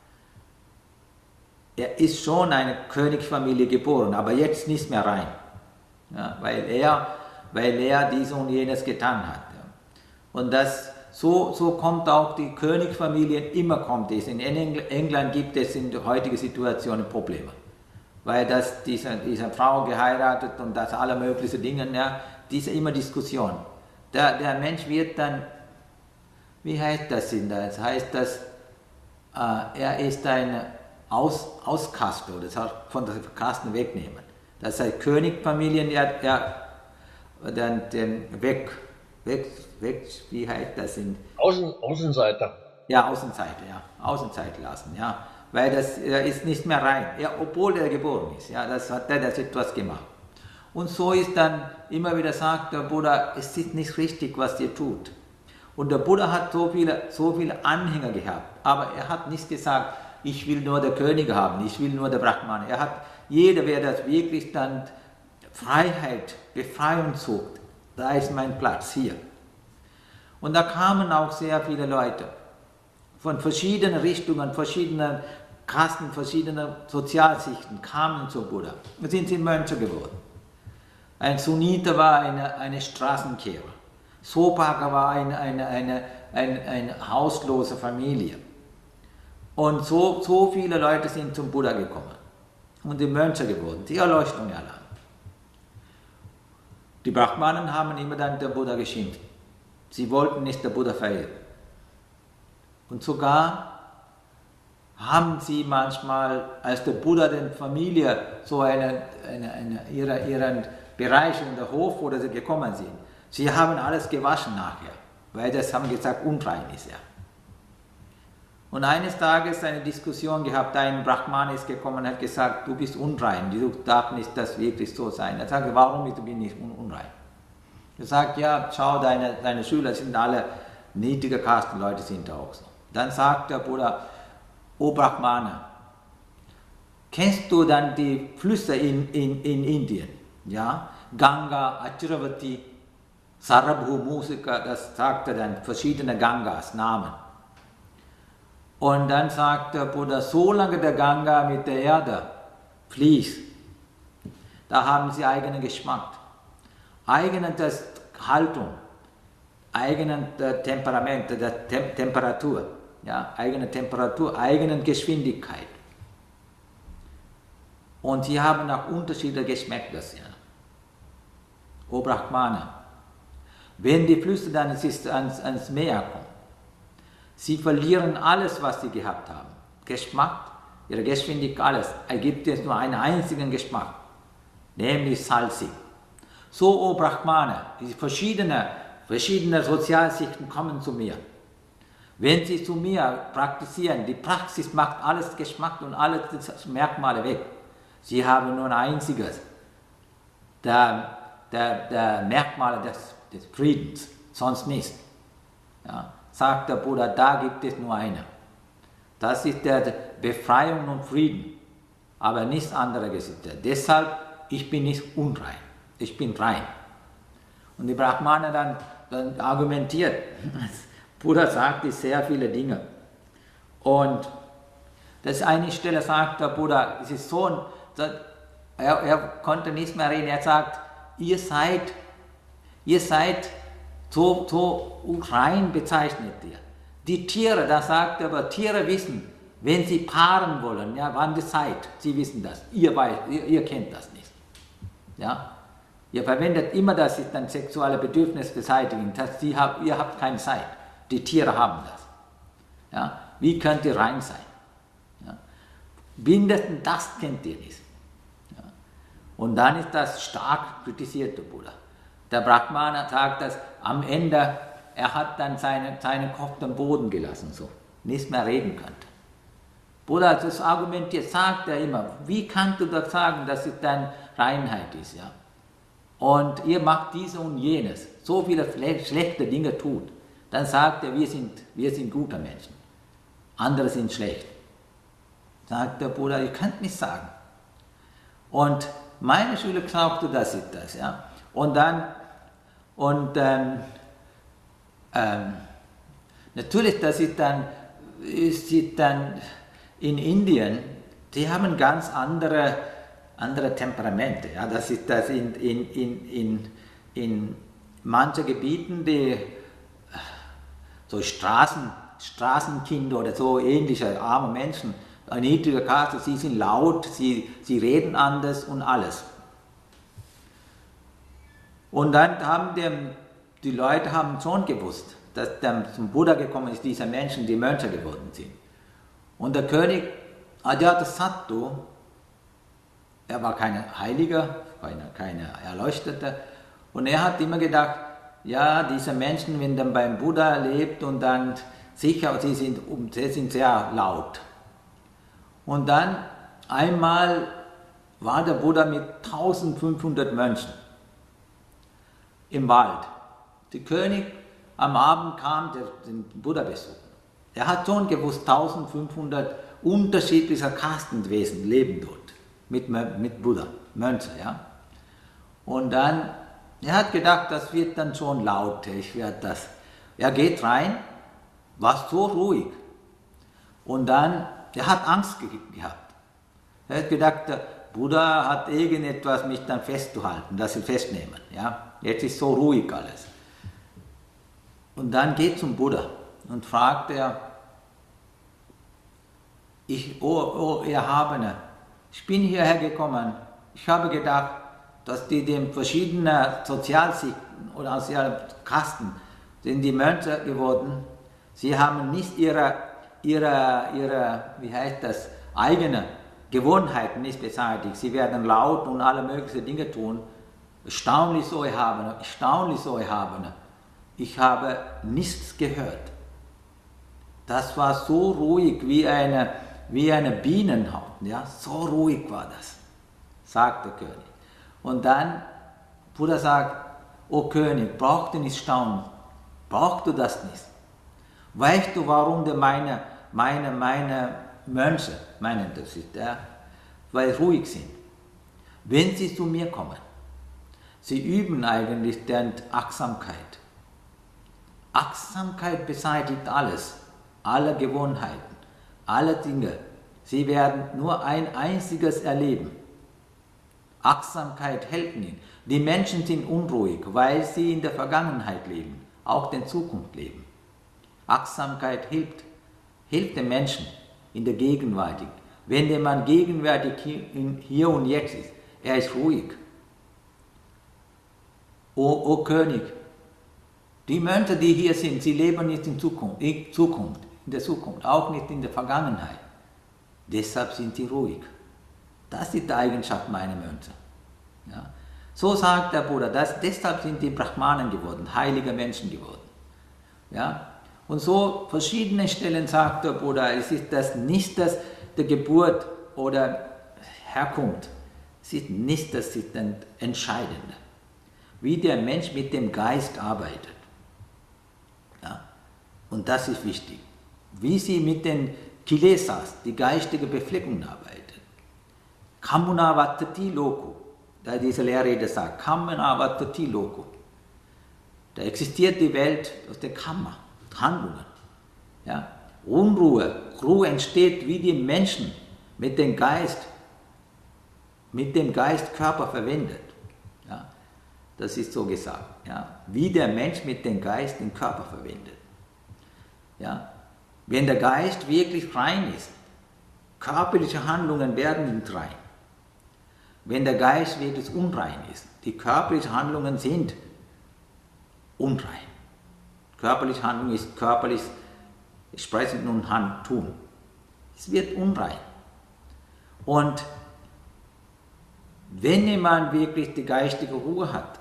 Er ist schon eine Königsfamilie geboren, aber jetzt nicht mehr rein. Ja, weil er dies und jenes getan hat. Ja. Und so kommt auch die Königsfamilie, immer kommt es. In England gibt es in der heutigen Situation Probleme. Weil diese Frau geheiratet und das alle möglichen Dinge, ja, diese immer Diskussion. Der Mensch wird dann, wie heißt das in der? Das heißt, dass er ist ein Auskaster, das heißt von der Kasten wegnehmen. Das heißt, Königfamilien, dann wie heißt das in? Außenseiter. Ja, Außenseiter lassen, ja. Weil er ist nicht mehr rein, obwohl er geboren ist, ja, das hat er etwas gemacht. Und so ist dann immer wieder sagt der Buddha, es ist nicht richtig, was ihr tut. Und der Buddha hat so viele Anhänger gehabt, aber er hat nicht gesagt, ich will nur der König haben, ich will nur der Brahman. Jeder, wer das wirklich dann Freiheit, Befreiung sucht, da ist mein Platz hier. Und da kamen auch sehr viele Leute von verschiedenen Richtungen, verschiedenen Kasten, verschiedenen Sozialsichten kamen zu Buddha und sind Mönche geworden. Ein Sunnita war eine Straßenkehrer. Sopaka war eine hauslose Familie. Und so viele Leute sind zum Buddha gekommen und die Mönche geworden, die Erleuchtung erlangt. Die Brahmanen haben immer dann den Buddha geschimpft. Sie wollten nicht den Buddha verehren. Und sogar haben sie manchmal, als der Buddha der Familie so ihren Bereich in der Hof, wo sie gekommen sind, sie haben alles gewaschen nachher, weil das haben gesagt, unrein ist er. Und eines Tages eine Diskussion gehabt, ein Brahman ist gekommen und hat gesagt, du bist unrein, du darfst nicht das wirklich so sein. Er sagt, warum bin ich unrein? Er sagt, ja, schau, deine Schüler sind alle niedrige Kastenleute, sind da auch so. Dann sagt der Buddha, O Brahmane, kennst du dann die Flüsse in Indien? Ja? Ganga, Achiravati, Sarabhu, Musika, das sagt er dann, verschiedene Gangas, Namen. Und dann sagt der Buddha, solange der Ganga mit der Erde fließt, da haben sie eigenen Geschmack, eigene Haltung, eigene Temperament, Temperatur, ja, eigene Temperatur, eigene Geschwindigkeit. Und sie haben auch unterschiedliche Geschmäcker. Ja. O Brahmane, wenn die Flüsse dann ans Meer kommen, sie verlieren alles, was sie gehabt haben. Geschmack, ihre Geschwindigkeit, alles. Ergibt es nur einen einzigen Geschmack, nämlich salzig. So, O Brahmane, die verschiedene Sozialsichten kommen zu mir. Wenn Sie zu mir praktizieren, die Praxis macht alles Geschmack und alle Merkmale weg. Sie haben nur ein einziges, der Merkmale des Friedens, sonst nichts. Ja, sagt der Buddha, da gibt es nur eine. Das ist der Befreiung und Frieden, aber nichts anderes existiert. Deshalb, ich bin nicht unrein, ich bin rein. Und die Brahmaner dann argumentiert, Buddha sagte sehr viele Dinge. Und das eine Stelle sagt der Buddha, es ist so, er konnte nicht mehr reden, er sagt, ihr seid so rein, bezeichnet ihr. Die Tiere, da sagt er, aber Tiere wissen, wenn sie paaren wollen, ja, wann die Zeit, sie wissen das, ihr kennt das nicht. Ja? Ihr verwendet immer, das ist ein sexuelle Bedürfnisbeseitigung, ihr habt keine Zeit. Die Tiere haben das. Ja? Wie könnt ihr rein sein? Ja? Mindestens das kennt ihr nicht. Ja? Und dann ist das stark kritisiert, der Buddha. Der Brahmana sagt, dass am Ende, er hat dann seinen Kopf am Boden gelassen, so, nicht mehr reden konnte. Buddha hat das argumentiert, sagt er immer, wie kannst du das sagen, dass es dann Reinheit ist, ja? Und ihr macht dies und jenes, so viele schlechte Dinge tut. Dann sagt er, wir sind gute Menschen. Andere sind schlecht. Sagt der Buddha, ihr könnt nicht sagen. Und meine Schüler glaubte, das ist das. Ja? Natürlich, das ist dann in Indien, die haben ganz andere Temperamente. Ja? Das ist das in manchen Gebieten, die so Straßenkinder oder so ähnliche arme Menschen, eine niedrige Kaste, sie sind laut, sie reden anders und alles. Und dann haben die Leute schon gewusst, dass dann zum Buddha gekommen ist, diese Menschen, die Mönche geworden sind. Und der König Ajatasattu, er war kein Heiliger, keine Erleuchtete, und er hat immer gedacht, ja, diese Menschen, wenn dann beim Buddha lebt und dann sicher, sie sind sehr laut. Und dann einmal war der Buddha mit 1500 Mönchen im Wald. Der König am Abend kam den Buddha besuchen. Er hat schon gewusst, 1500 unterschiedlicher Kastenwesen leben dort mit Buddha, Mönche, ja. Und dann, er hat gedacht, das wird dann schon laut, Er geht rein, war so ruhig. Und dann, er hat Angst gehabt. Er hat gedacht, der Buddha hat irgendetwas, mich dann festzuhalten, dass sie festnehmen. Ja? Jetzt ist so ruhig alles. Und dann geht zum Buddha und fragt er, oh Erhabener, ich bin hierher gekommen, ich habe gedacht, dass die dem verschiedenen Sozialschichten oder sozialen Kasten sind die Mönche geworden. Sie haben nicht ihre eigene Gewohnheiten nicht beseitigt. Sie werden laut und alle möglichen Dinge tun. Erstaunlich so, Erhabener, erstaunlich so, Erhabener. Ich habe nichts gehört. Das war so ruhig wie eine Bienenhaut. Ja? So ruhig war das, sagt der König. Und dann, Buddha sagt, o König, brauchst du nicht staunen, brauchst du das nicht. Weißt du, warum meine Mönche, das ist, weil ruhig sind. Wenn sie zu mir kommen, sie üben eigentlich die Achtsamkeit. Achtsamkeit beseitigt alles, alle Gewohnheiten, alle Dinge. Sie werden nur ein einziges erleben. Achtsamkeit hält ihnen. Die Menschen sind unruhig, weil sie in der Vergangenheit leben, auch in der Zukunft leben. Achtsamkeit hilft dem Menschen in der Gegenwart. Wenn der Mann gegenwärtig hier und jetzt ist, er ist ruhig. O König, die Mönche, die hier sind, sie leben nicht in der Zukunft, auch nicht in der Vergangenheit. Deshalb sind sie ruhig. Das ist die Eigenschaft meiner Mönche. Ja. So sagt der Buddha, deshalb sind die Brahmanen geworden, heilige Menschen geworden. Ja. Und so verschiedene Stellen sagt der Buddha, es ist das nicht das der Geburt oder Herkunft, es ist nicht das Entscheidende, wie der Mensch mit dem Geist arbeitet. Ja? Und das ist wichtig. Wie sie mit den Kilesas, die geistige Befleckung arbeitet. Kamuna vattati loko, da diese Lehrrede sagt, Kamuna vattati loko. Da existiert die Welt aus der Kamma, Handlungen. Ja? Ruhe entsteht, wie die Menschen mit dem Geist Körper verwendet. Ja? Das ist so gesagt. Ja? Wie der Mensch mit dem Geist den Körper verwendet. Ja? Wenn der Geist wirklich rein ist, körperliche Handlungen werden nicht rein. Wenn der Geist wirklich unrein ist, die körperlichen Handlungen sind unrein. Körperliche Handlung ist körperlich, Sprechen und Tun. Es wird unrein. Und wenn jemand wirklich die geistige Ruhe hat,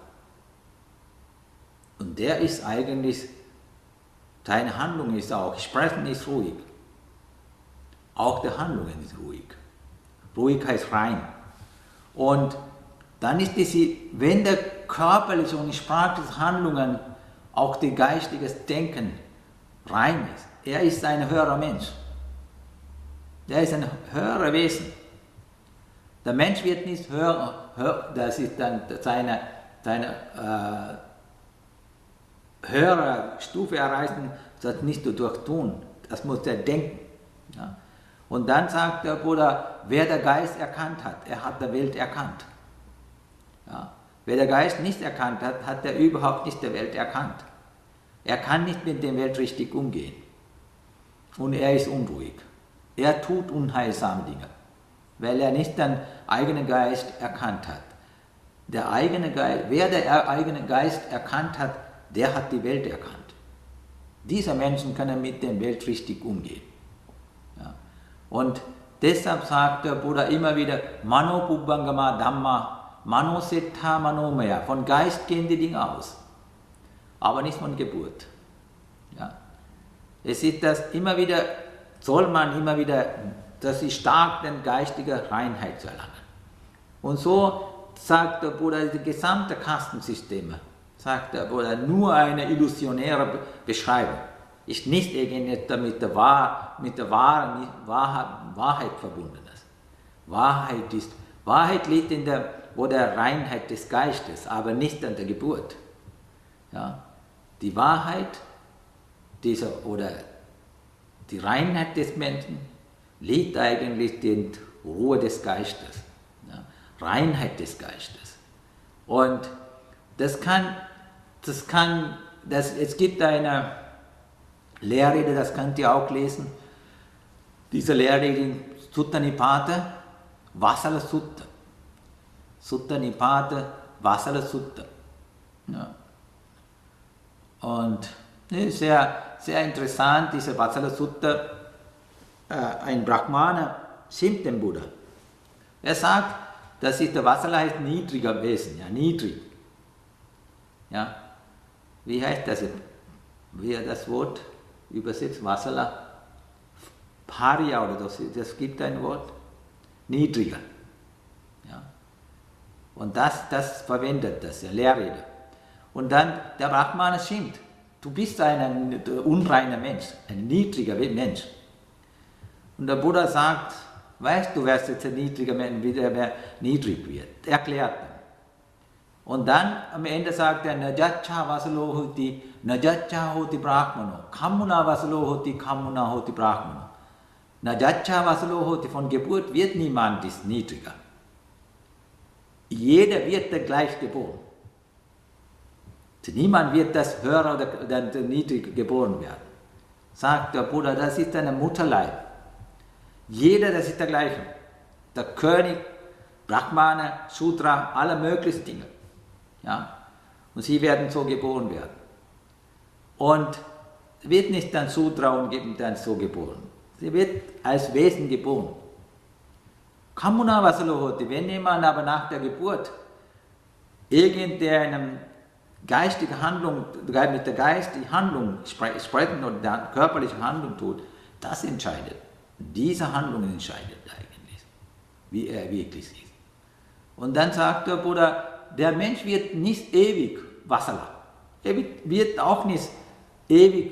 und der ist eigentlich, seine Handlung ist auch, Sprechen ist ruhig. Auch die Handlungen ist ruhig. Ruhig heißt rein. Und dann ist wenn der körperliche und sprachliche Handlungen, auch die geistiges Denken rein ist, er ist ein höherer Mensch. Er ist ein höherer Wesen. Der Mensch wird nicht höher, das ist dann seine höhere Stufe erreichen, das nicht durch Tun, das muss er denken. Ja? Und dann sagt der Buddha, wer der Geist erkannt hat, er hat die Welt erkannt. Ja? Wer der Geist nicht erkannt hat, hat er überhaupt nicht die Welt erkannt. Er kann nicht mit der Welt richtig umgehen. Und er ist unruhig. Er tut unheilsame Dinge, weil er nicht den eigenen Geist erkannt hat. Wer der eigene Geist erkannt hat, der hat die Welt erkannt. Diese Menschen können mit der Welt richtig umgehen. Ja. Und deshalb sagt der Buddha immer wieder, Mano Pubbangama Dhamma, Mano Siddha Manomaya. Von Geist gehen die Dinge aus, aber nicht von Geburt. Ja. Es ist das immer wieder, das ist stark, die geistige Reinheit zu erlangen. Und so sagt der Buddha, die gesamte Kastensysteme, sagt der Buddha, nur eine illusionäre Beschreibung, ist nicht irgendwie mit der wahren Wahrheit verbunden ist. Wahrheit liegt in der Reinheit des Geistes, aber nicht an der Geburt. Ja? Die Wahrheit die Reinheit des Menschen liegt eigentlich in der Ruhe des Geistes, ja? Reinheit des Geistes. Und es gibt eine Lehrrede, das könnt ihr auch lesen, diese Lehrrede Sutta Nipata, Vassala Sutta. Sutta Nipata, Vassala Sutta. Ja. Und sehr, sehr interessant, diese Vassala Sutta, ein Brahmana schimpft den Buddha. Er sagt, dass der Vassala heißt niedriger Wesen, ja, niedrig. Ja. Wie heißt das? Wie er das Wort übersetzt? Vassala? Paria oder das gibt ein Wort. Niedriger. Ja. Und das verwendet das, ja, Lehrrede. Und dann der Brahmana schimpft. Du bist ein unreiner Mensch, ein niedriger Mensch. Und der Buddha sagt, weißt du, wer jetzt ein niedriger Mensch, wie der niedrig wird? Erklärt er. Und dann am Ende sagt er, Najacha vasalo hoti, Najacha hoti brahmano, Kamuna vasalo hoti, Kamuna hoti brahmano. Najacha vasalo hoti, von Geburt wird niemand niedriger. Jeder wird gleich geboren. Niemand wird das höher oder niedrig geboren werden. Sagt der Buddha, das ist ein Mutterleib. Jeder, das ist der gleiche. Der König, Brahmana, Shudra, alle möglichen Dinge. Ja? Und sie werden so geboren werden. Und wird nicht dann Shudra und dann so geboren. Sie wird als Wesen geboren. Kamuna Vasalohoti, wenn jemand aber nach der Geburt irgendeinem geistige Handlung, mit der geistigen Handlung sprechen oder körperliche Handlung tut, das entscheidet. Diese Handlung entscheidet eigentlich, wie er wirklich ist. Und dann sagt der Buddha, der Mensch wird nicht ewig Wasserla. Er wird auch nicht ewig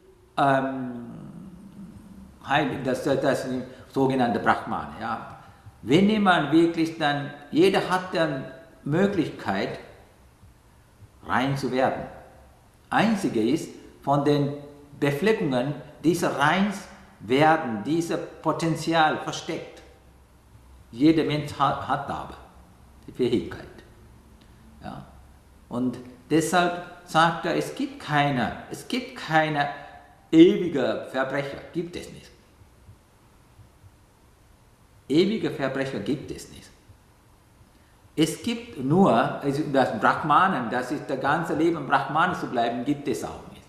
heilig, das sogenannte Brahman. Ja. Wenn jemand wirklich dann, jeder hat dann Möglichkeit, rein zu werden. Einzige ist, von den Befleckungen dieser Reinswerden, dieser Potenzial versteckt. Jeder Mensch hat aber die Fähigkeit. Ja. Und deshalb sagt er, es gibt keine ewige Verbrecher, gibt es nicht. Ewige Verbrecher gibt es nicht. Es gibt nur, also das Brahmanen, das ist das ganze Leben, Brahmanen zu bleiben, gibt es auch nicht.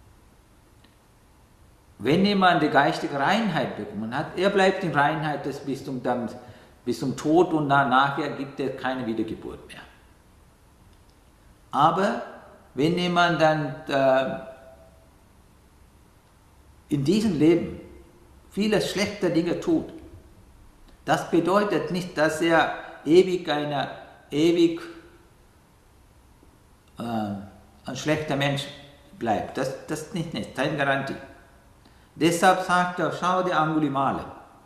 Wenn jemand die geistige Reinheit bekommen hat, er bleibt in Reinheit bis zum Tod und nachher gibt es keine Wiedergeburt mehr. Aber wenn jemand dann in diesem Leben viele schlechte Dinge tut, das bedeutet nicht, dass er ewig ein schlechter Mensch bleibt. Das ist nicht, keine Garantie. Deshalb sagt er, schau die Angulimala,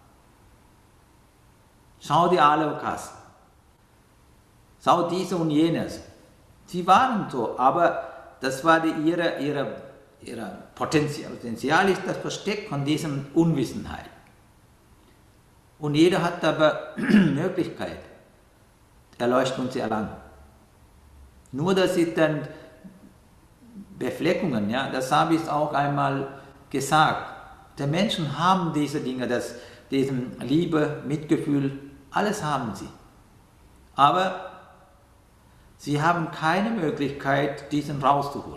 schau die Alokas, schau diese und jenes. Sie waren so, aber das war ihre Potenzial ist das Versteck von diesem Unwissenheit. Und jeder hat aber Möglichkeit, Erleuchtung zu erlangen. Nur das sind dann Befleckungen, ja, das habe ich auch einmal gesagt. Die Menschen haben diese Dinge, diesen Liebe, Mitgefühl, alles haben sie. Aber sie haben keine Möglichkeit, diesen rauszuholen.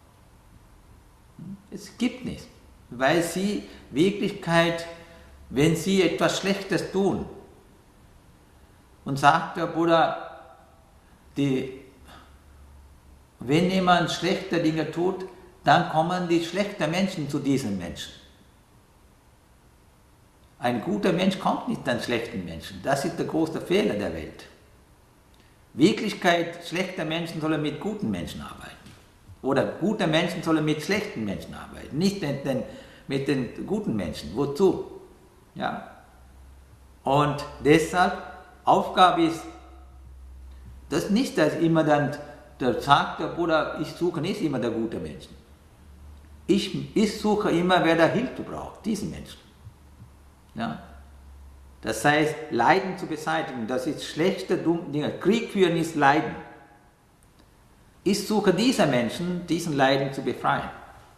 Es gibt nichts, weil sie Wirklichkeit, wenn sie etwas Schlechtes tun, und sagt der Buddha, wenn jemand schlechte Dinge tut, dann kommen die schlechten Menschen zu diesen Menschen. Ein guter Mensch kommt nicht an schlechten Menschen. Das ist der große Fehler der Welt. Wirklichkeit, schlechte Menschen sollen mit guten Menschen arbeiten. Oder gute Menschen sollen mit schlechten Menschen arbeiten. Nicht mit den guten Menschen. Wozu? Ja. Und deshalb, Aufgabe ist, das nicht, dass immer dann, da sagt der Buddha, ich suche nicht immer der gute Menschen. Ich suche immer, wer da Hilfe braucht, diesen Menschen. Ja? Das heißt, Leiden zu beseitigen, das ist schlechte Dinge. Krieg führen ist Leiden. Ich suche diese Menschen, diesen Leiden zu befreien.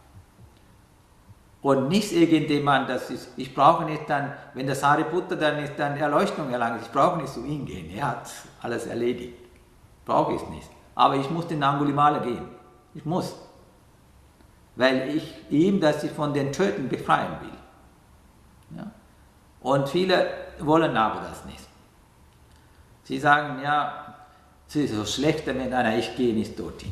Und nicht irgendjemand, ich brauche nicht dann, wenn der Sariputta dann ist, dann Erleuchtung erlangt, ich brauche nicht zu ihm gehen, er hat alles erledigt. Brauche ich nicht. Aber ich muss den Angulimala gehen. Ich muss. Weil ich ihm, dass ich von den Töten befreien will. Ja? Und viele wollen aber das nicht. Sie sagen, ja, sie ist so schlechter Mensch, nein, ich gehe nicht dorthin.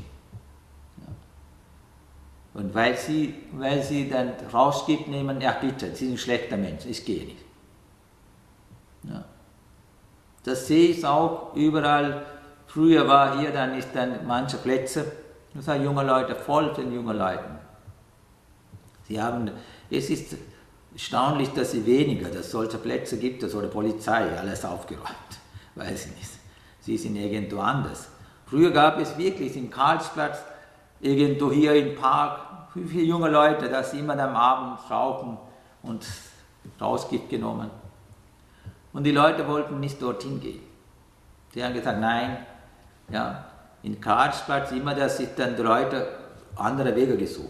Ja. Und weil sie dann rausgibt, nehmen, ja bitte, sie sind ein schlechter Mensch, ich gehe nicht. Ja. Das sehe ich auch überall. Früher war hier dann manche Plätze, das sind junge Leute, voll von jungen Leuten. Es ist erstaunlich, dass es weniger, dass es solche Plätze gibt, dass die Polizei alles aufgeräumt, weiß ich nicht. Sie sind irgendwo anders. Früher gab es wirklich im Karlsplatz, irgendwo hier im Park, viele junge Leute, dass sie immer am Abend rauchen und Rauschgift genommen. Und die Leute wollten nicht dorthin gehen. Sie haben gesagt, nein, ja, in Karlsplatz immer, dass sich dann die Leute andere Wege gesucht.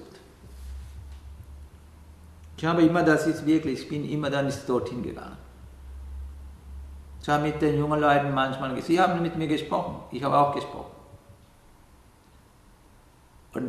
Ich habe immer, ich bin immer dann dorthin gegangen. Ich habe mit den jungen Leuten manchmal, sie haben mit mir gesprochen, ich habe auch gesprochen. Und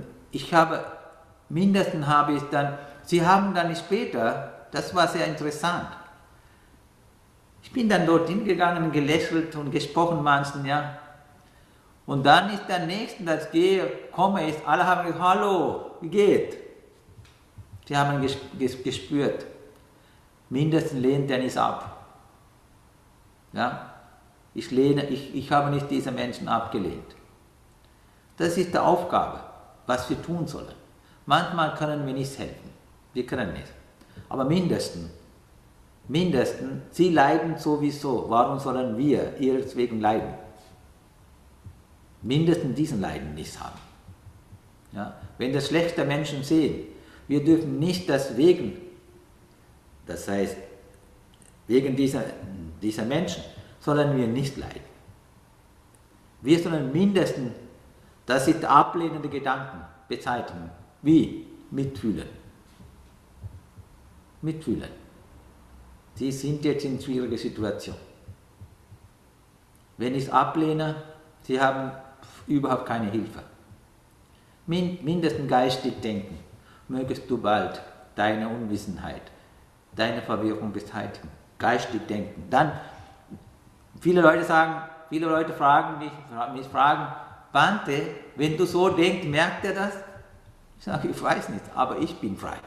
sie haben dann später, das war sehr interessant. Ich bin dann dorthin gegangen, gelächelt und gesprochen manchen, ja. Und dann ist der Nächste, das komme ist, alle haben gesagt, hallo, wie geht? Sie haben gespürt, mindestens lehnt er nicht ab. Ja? Ich habe nicht diese Menschen abgelehnt. Das ist die Aufgabe, was wir tun sollen. Manchmal können wir nicht helfen, wir können nicht. Aber mindestens, sie leiden sowieso, warum sollen wir ihretwegen leiden? Mindestens diesen Leiden nicht haben. Ja? Wenn das schlechte Menschen sehen, wir dürfen nicht deswegen, das heißt, wegen dieser Menschen, sollen wir nicht leiden. Wir sollen mindestens, das sind ablehnende Gedanken, bezeitigen. Wie? Mitfühlen. Mitfühlen. Sie sind jetzt in schwieriger Situation. Wenn ich ablehne, sie haben überhaupt keine Hilfe. Mindestens geistig denken. Mögest du bald deine Unwissenheit, deine Verwirrung beseitigen. Geistig denken. Dann, viele Leute fragen mich, Bhante, wenn du so denkst, merkt er das? Ich sage, ich weiß nicht, aber ich bin frei.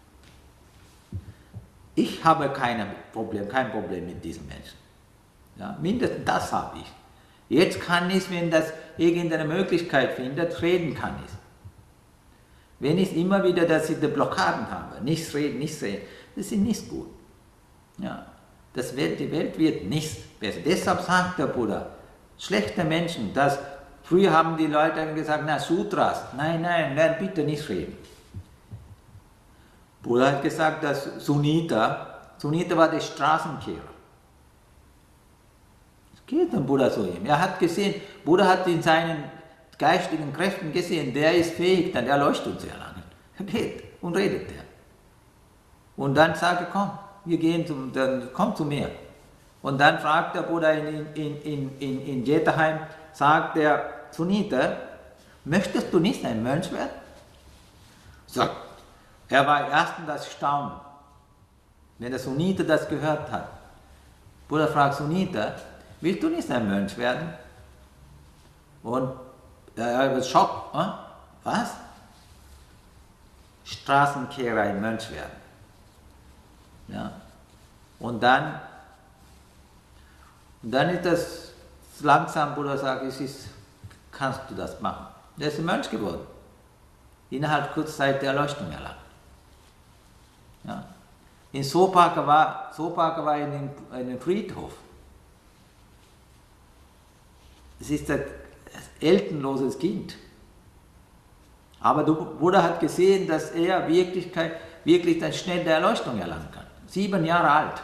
Ich habe kein Problem mit diesen Menschen. Ja, mindestens das habe ich. Jetzt kann ich, wenn das irgendeine Möglichkeit findet, reden kann ich. Wenn ich immer wieder, dass ich die Blockaden habe, nichts reden, das ist nicht gut. Ja, die Welt wird nicht besser. Deshalb sagt der Buddha, schlechte Menschen, früher haben die Leute gesagt, na Sutras, nein, bitte nicht reden. Buddha hat gesagt, dass Sunita war der Straßenkehrer. Das geht dem Buddha so ihm. Er hat gesehen, Buddha hat in seinen geistigen Kräften gesehen, der ist fähig, dann der leuchtet sehr lange. Er geht und redet der. Und dann sagt er, komm, komm zu mir. Und dann fragt der Buddha in Jetaheim, sagt der Sunita, möchtest du nicht ein Mönch werden? Sagt, er war erst in das Staunen, wenn der Sunita das gehört hat. Buddha fragt Sunita, willst du nicht ein Mönch werden? Und er wird schockt. Was? Straßenkehrer, ein Mönch werden. Ja. Und dann ist das langsam, Buddha sagt, kannst du das machen. Der ist ein Mönch geworden. Innerhalb kurzer Zeit der Erleuchtung erlangt. Ja. In Sopaka war in einem Friedhof. Es ist ein elternloses Kind. Aber der Buddha hat gesehen, dass er wirklich dann schnell der Erleuchtung erlangen kann. 7 Jahre alt.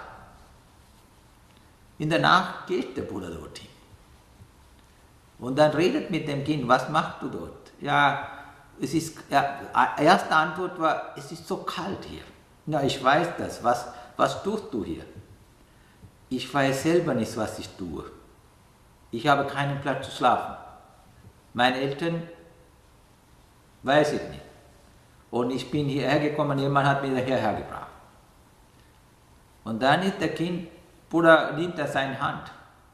In der Nacht geht der Buddha dorthin. Und dann redet mit dem Kind, was machst du dort? Ja, erste Antwort war, es ist so kalt hier. Ja, ich weiß das. Was tust du hier? Ich weiß selber nicht, was ich tue. Ich habe keinen Platz zu schlafen. Meine Eltern weiß ich nicht. Und ich bin hierher gekommen, jemand hat mich hierher gebracht. Und dann ist der Kind, Buddha nimmt er seine Hand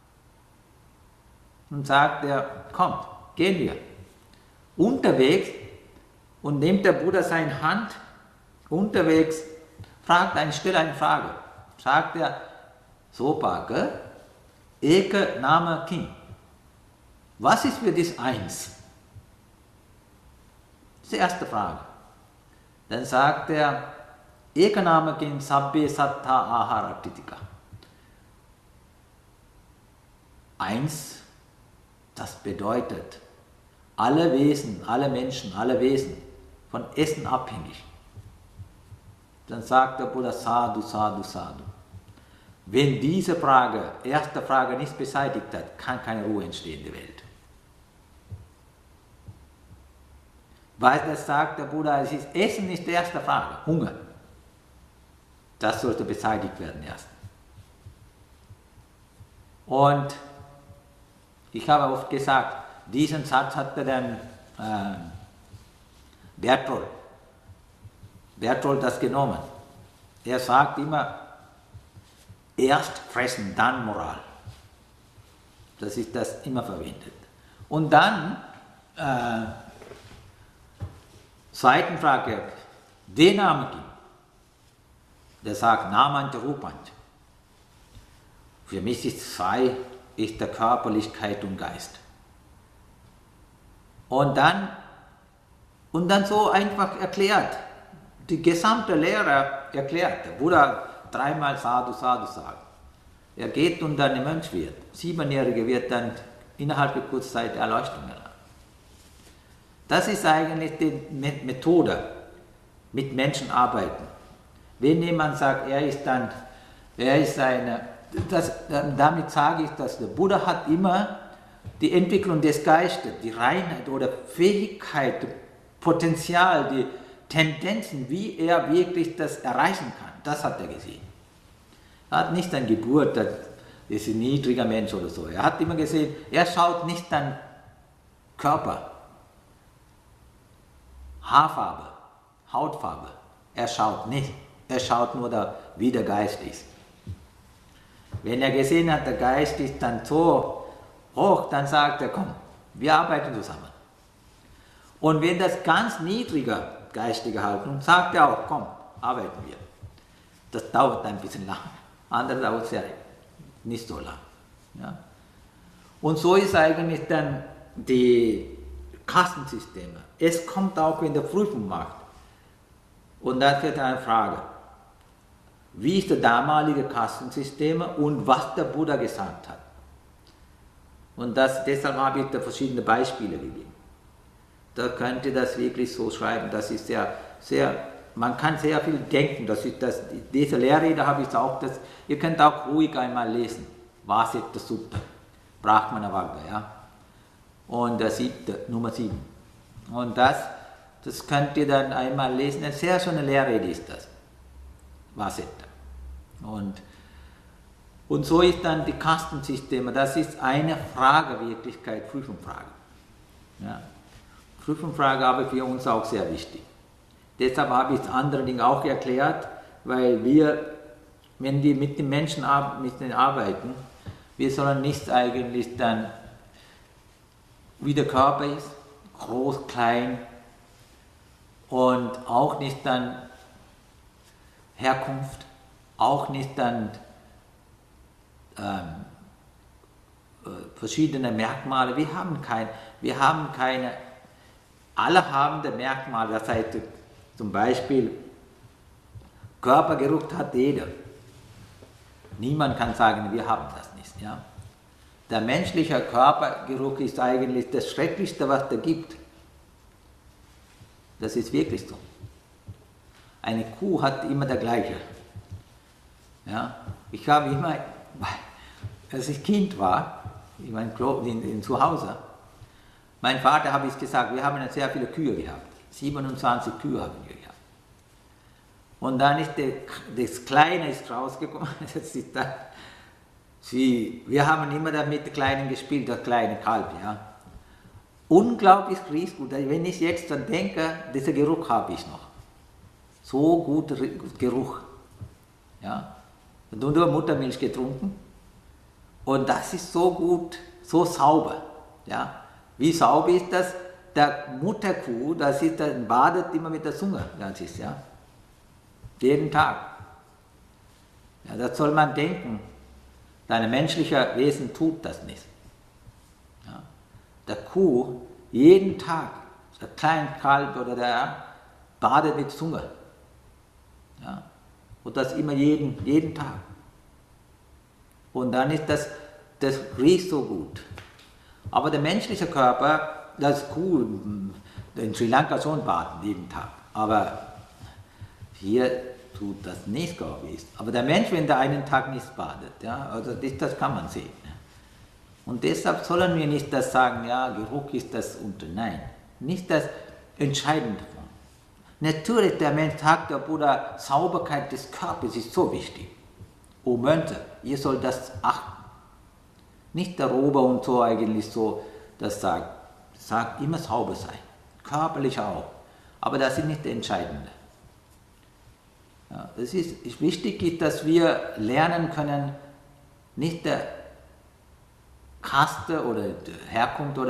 und sagt komm, gehen wir. Unterwegs und nimmt der Buddha seine Hand, unterwegs stellt eine Frage. Sagt er, Sopaka, Eka Nama Kim. Was ist für dich eins? Das ist die erste Frage. Dann sagt er, Eka Nama Kim Sabbe Sattha Ahara Titika. Eins, das bedeutet, alle Wesen, alle Menschen, alle Wesen von Essen abhängig. Dann sagt der Buddha, Sadhu, Sadhu, Sadhu. Wenn diese erste Frage nicht beseitigt hat, kann keine Ruhe entstehen in der Welt. Weil das sagt der Buddha, Essen ist die erste Frage, Hunger. Das sollte beseitigt werden erst. Und ich habe oft gesagt, diesen Satz hatte dann Bertolt das genommen. Er sagt immer, erst fressen, dann Moral. Das ist das immer verwendet. Und dann, zweiten Frage, den Namen gibt. Der sagt, Namante Rupant. Für mich ist zwei, ist der Körperlichkeit und Geist. Und dann so einfach erklärt, die gesamte Lehre erklärt, der Buddha dreimal Sadhu, Sadhu sagt. Er geht und dann ein Mönch wird. 7-Jährige wird dann innerhalb der kurzen Zeit Erleuchtung erlangen. Das ist eigentlich die Methode, mit Menschen arbeiten. Wenn jemand sagt, damit sage ich, dass der Buddha hat immer die Entwicklung des Geistes, die Reinheit oder Fähigkeit, Potenzial, die Tendenzen, wie er wirklich das erreichen kann, das hat er gesehen. Er hat nicht an Geburt, das ist ein niedriger Mensch oder so. Er hat immer gesehen, er schaut nicht an Körper, Haarfarbe, Hautfarbe. Er schaut nicht. Er schaut nur, wie der Geist ist. Wenn er gesehen hat, der Geist ist dann so hoch, dann sagt er, komm, wir arbeiten zusammen. Und wenn das ganz niedrige geistige Haltung, sagt er auch, komm, arbeiten wir. Das dauert ein bisschen lang. Andere dauert sehr nicht so lang. Ja? Und so ist eigentlich dann die Kastensysteme. Es kommt auch in der Prüfung macht. Und da wird eine Frage, wie ist das damalige Kastensystem und was der Buddha gesagt hat. Und deshalb habe ich da verschiedene Beispiele gegeben. Da könnt ihr das wirklich so schreiben, das ist man kann sehr viel denken, diese Lehrrede habe ich auch, ihr könnt auch ruhig einmal lesen, Vasetta Sutta, Brahmana Vagga, ja, und der Nummer 7. Und das könnt ihr dann einmal lesen, eine sehr schöne Lehrrede ist das, Vasetta. Und so ist dann die Kastensysteme, das ist eine Frage, Wirklichkeit, Prüfungsfrage. Ja. Prüfungsfrage aber für uns auch sehr wichtig. Deshalb habe ich andere Dinge auch erklärt, weil wenn wir mit den Menschen arbeiten, wir sollen nicht eigentlich dann, wie der Körper ist, groß, klein und auch nicht dann Herkunft, auch nicht dann verschiedene Merkmale. Wir haben keine, alle haben die Merkmale, das heißt zum Beispiel Körpergeruch hat jeder. Niemand kann sagen, wir haben das nicht. Ja? Der menschliche Körpergeruch ist eigentlich das Schrecklichste, was es gibt. Das ist wirklich so. Eine Kuh hat immer der gleiche. Ja? Ich habe immer, als ich Kind war, zu Hause, mein Vater habe ich gesagt, wir haben sehr viele Kühe gehabt. 27 Kühe haben wir gehabt. Und dann ist das Kleine ist rausgekommen. Das ist das, wir haben immer mit den Kleinen gespielt, das kleine Kalb. Ja. Unglaublich riechgut. Wenn ich jetzt dann denke, diesen Geruch habe ich noch. So guter Geruch. Ja. Und nur Muttermilch getrunken. Und das ist so gut, so sauber. Ja. Wie sauber ist das? Der Mutterkuh, badet immer mit der Zunge. Das ist, ja. Jeden Tag. Ja, das soll man denken. Dein menschliches Wesen tut das nicht. Ja. Der Kuh, jeden Tag, der kleine Kalb oder der badet mit Zunge. Ja. Und das immer jeden Tag. Und dann ist das riecht so gut. Aber der menschliche Körper, das ist cool, in Sri Lanka schon baden jeden Tag, aber hier tut das nicht, glaube ich. Aber der Mensch, wenn der einen Tag nicht badet, ja, also das kann man sehen. Und deshalb sollen wir nicht das sagen, ja, Geruch ist das und nein, nicht das Entscheidende davon. Natürlich, der Mensch sagt, der Buddha, Sauberkeit des Körpers ist so wichtig. O Mönche, ihr sollt das achten. Nicht der Rober und so eigentlich so, das sagt immer sauber sein, körperlich auch, aber das ist nicht das Entscheidende. Ja, es ist wichtig, dass wir lernen können, nicht der Kaste oder der Herkunft oder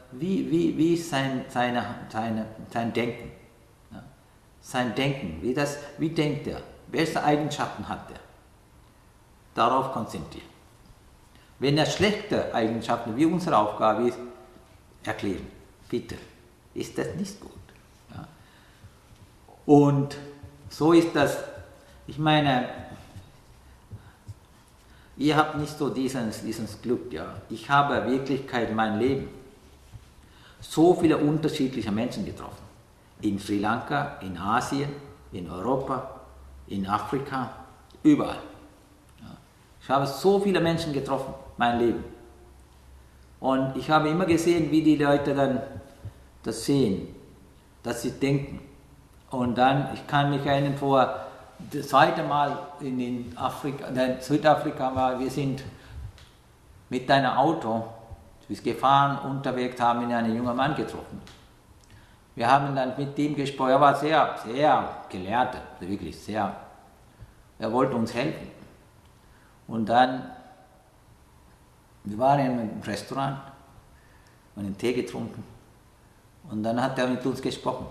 wie ist sein Denken? Ja? Sein Denken, wie denkt er? Welche Eigenschaften hat er? Darauf konzentrieren. Wenn er schlechte Eigenschaften, wie unsere Aufgabe ist, erklären. Bitte, ist das nicht gut. Ja? Und so ist das, ich meine, ihr habt nicht so dieses Glück. Ja? Ich habe in Wirklichkeit mein Leben so viele unterschiedliche Menschen getroffen. In Sri Lanka, in Asien, in Europa, in Afrika, überall. Ja? Ich habe so viele Menschen getroffen, mein Leben. Und ich habe immer gesehen, wie die Leute dann das sehen, dass sie denken. Und dann, ich kann mich erinnern, vor das zweite Mal in Südafrika war, wir sind mit einem Auto, wir sind gefahren, unterwegs haben wir einen jungen Mann getroffen. Wir haben dann mit ihm gesprochen, er war sehr, sehr gelehrt, wirklich sehr, er wollte uns helfen. Und dann, wir waren in einem Restaurant und einen Tee getrunken und dann hat er mit uns gesprochen.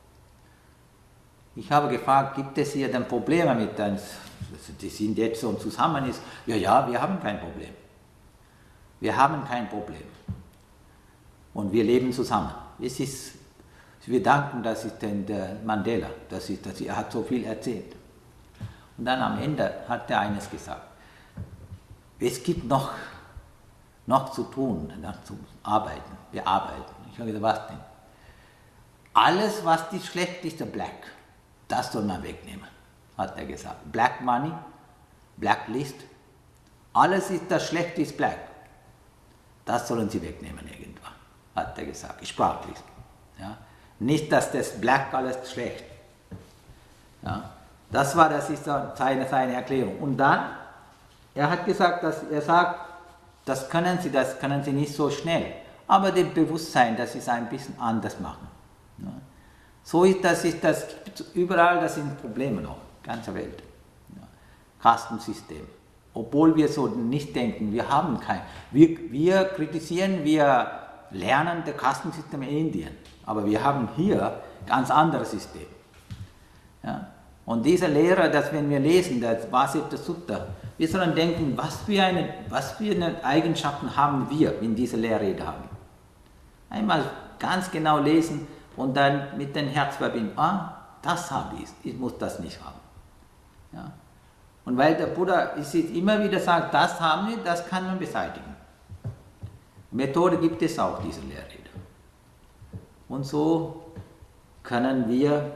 Ich habe gefragt, gibt es hier dann Probleme mit uns? Die sind jetzt so zusammen. Ja, wir haben kein Problem. Wir haben kein Problem. Und wir leben zusammen. Wir danken, das ist der Mandela, er hat so viel erzählt. Und dann am Ende hat er eines gesagt. Es gibt noch zu tun, noch zu arbeiten, bearbeiten. Ich habe gesagt, was denn? Alles, was die schlechteste Black, das soll man wegnehmen, hat er gesagt. Black Money, Blacklist, alles ist das schlechteste Black. Das sollen sie wegnehmen irgendwann, hat er gesagt, sprachlich. Ja? Nicht, dass das Black alles schlecht. Ja? Das ist seine Erklärung. Und dann, er hat gesagt, das können sie nicht so schnell. Aber das Bewusstsein, dass sie es ein bisschen anders machen. Ja? So ist das überall, das sind Probleme noch, ganze Welt. Ja. Kastensystem. Obwohl wir so nicht denken, wir haben kein. Wir kritisieren, wir lernen das Kastensystem in Indien, aber wir haben hier ganz anderes System. Ja. Und diese Lehre, dass wenn wir lesen, das Vasita Sutta, wir sollen denken, was für eine Eigenschaften haben wir in dieser Lehrrede haben. Einmal ganz genau lesen und dann mit dem Herz verbinden. Das habe ich muss das nicht haben. Ja? Und weil der Buddha immer wieder sagt, das haben wir, das kann man beseitigen. Methode gibt es auch, diese Lehrrede. Und so können wir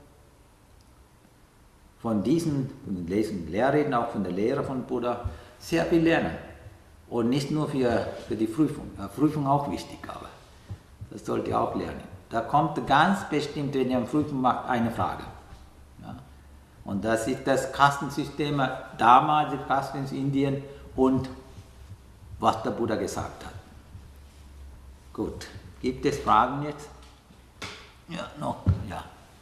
von diesen Lehrreden, auch von der Lehre von Buddha, sehr viel lernen. Und nicht nur für die Prüfung. Prüfung auch wichtig, aber das sollt ihr auch lernen. Da kommt ganz bestimmt, wenn ihr eine Prüfung macht, eine Frage. Ja? Und das ist das Kastensystem damals, die Kasten in Indien und was der Buddha gesagt hat. Gut, gibt es Fragen jetzt? Ja, noch, ja.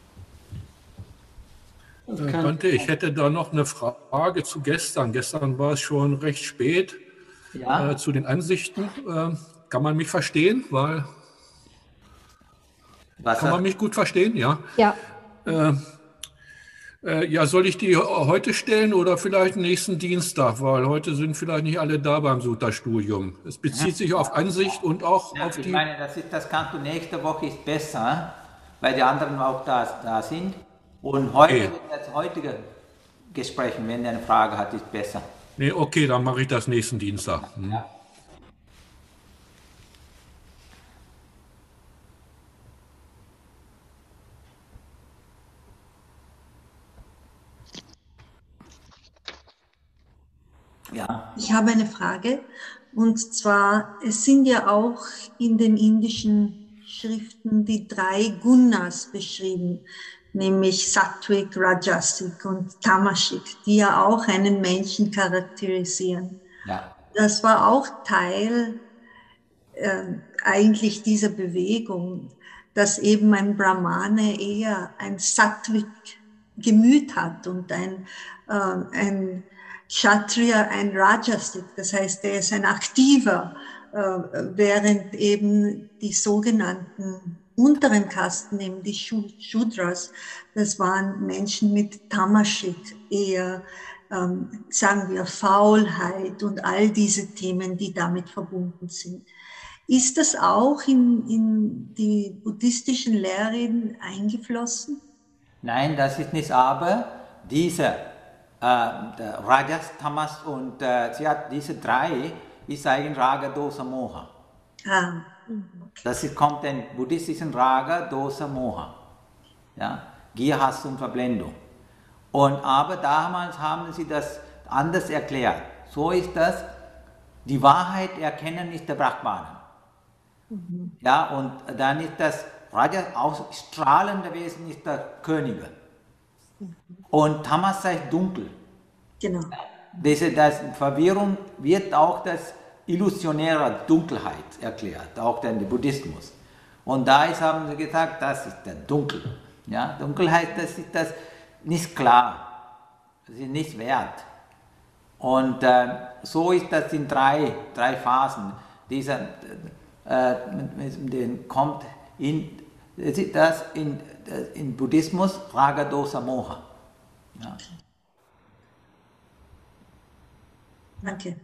Bhante, ich hätte da noch eine Frage zu gestern. Gestern war es schon recht spät, ja? Zu den Ansichten. Kann man mich verstehen? Kann man mich gut verstehen? Ja. Ja. Ja, soll ich die heute stellen oder vielleicht nächsten Dienstag? Weil heute sind vielleicht nicht alle da beim Sutta-Studium. Es bezieht sich auf Ansicht und auch auf die... Ich meine, das kannst du nächste Woche ist besser, weil die anderen auch da sind. Und heute, das heutige Gespräch, wenn er eine Frage hat, ist besser. Nee, okay, dann mache ich das nächsten Dienstag. Ja. Ja. Ich habe eine Frage, und zwar, es sind ja auch in den indischen Schriften die 3 Gunas beschrieben, nämlich Sattvic, Rajasic und Tamasic, die ja auch einen Menschen charakterisieren. Ja. Das war auch Teil eigentlich dieser Bewegung, dass eben ein Brahmane eher ein Sattvic Gemüt hat und ein Kshatriya ein Rajasik, das heißt, er ist ein Aktiver, während eben die sogenannten unteren Kasten, eben die Shudras, das waren Menschen mit Tamashik, eher, sagen wir, Faulheit und all diese Themen, die damit verbunden sind. Ist das auch in die buddhistischen Lehrreden eingeflossen? Nein, das ist nicht, aber diese Rajas, Tamas und diese drei ist eigentlich Raga, Dosa, Moha. Ah, Das ist, kommt den buddhistischen Raga, Dosa, Moha. Ja? Gier, Hass und Verblendung. Und aber damals haben sie das anders erklärt. So ist das, die Wahrheit erkennen ist der Brahmanen. Ja, und dann ist das Raja, strahlende Wesen ist der Könige. Und Tamas heißt dunkel. genau. Das Verwirrung wird auch das illusionäre Dunkelheit erklärt, auch der Buddhismus. Und da haben sie gesagt, das ist der Dunkel. Ja, Dunkelheit, das ist das nicht klar, das ist nicht wert. Und so ist das in drei Phasen. Den kommt in Buddhismus Raga, Dosa, Moha. Ja. Danke.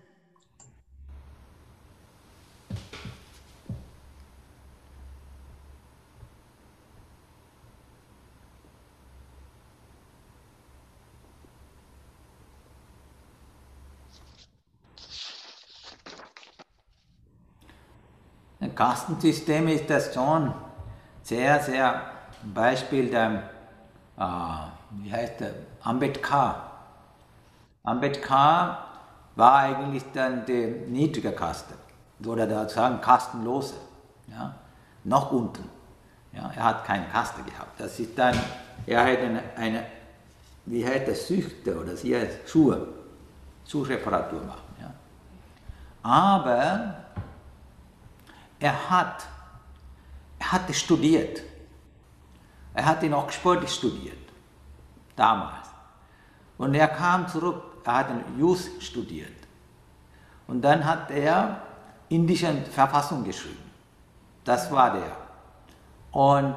Ein Kastensystem ist das schon sehr, sehr, Beispiel der, wie heißt der, Ambedkar. Ambedkar war eigentlich dann die niedrige Kaste, oder sozusagen kastenlose, ja, noch unten. Ja, er hat keine Kaste gehabt. Das ist dann, er hat eine wie heißt das, Süchte oder sie heißt Schuhreparatur machen. Ja. Aber er hatte studiert. Er hat in Oxford studiert, damals. Und er kam zurück, er hat in Jus studiert. Und dann hat er indische Verfassung geschrieben. Das war der. Und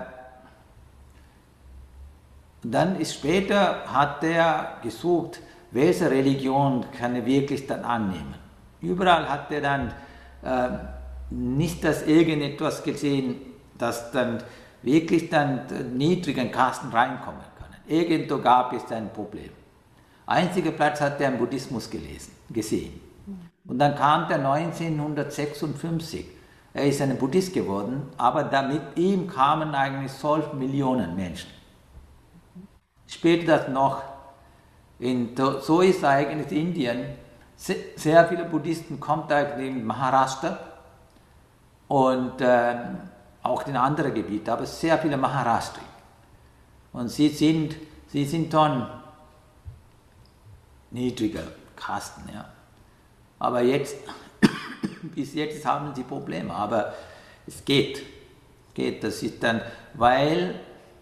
dann ist später hat er gesucht, welche Religion kann er wirklich dann annehmen. Überall hat er dann nicht das irgendetwas gesehen, das dann wirklich dann niedrigen Kasten reinkommen können. Irgendwo gab es ein Problem. Einziger Platz hat er im Buddhismus gesehen. Und dann kam der 1956. Er ist ein Buddhist geworden, aber mit ihm kamen eigentlich 12 Millionen Menschen. Später das noch, so ist eigentlich Indien, sehr viele Buddhisten kommen eigentlich in Maharashtra und auch in andere Gebiete, aber sehr viele Maharashtra. Und sie sind schon niedriger Kasten, ja. Aber bis jetzt haben sie Probleme, aber es geht. Das ist dann, weil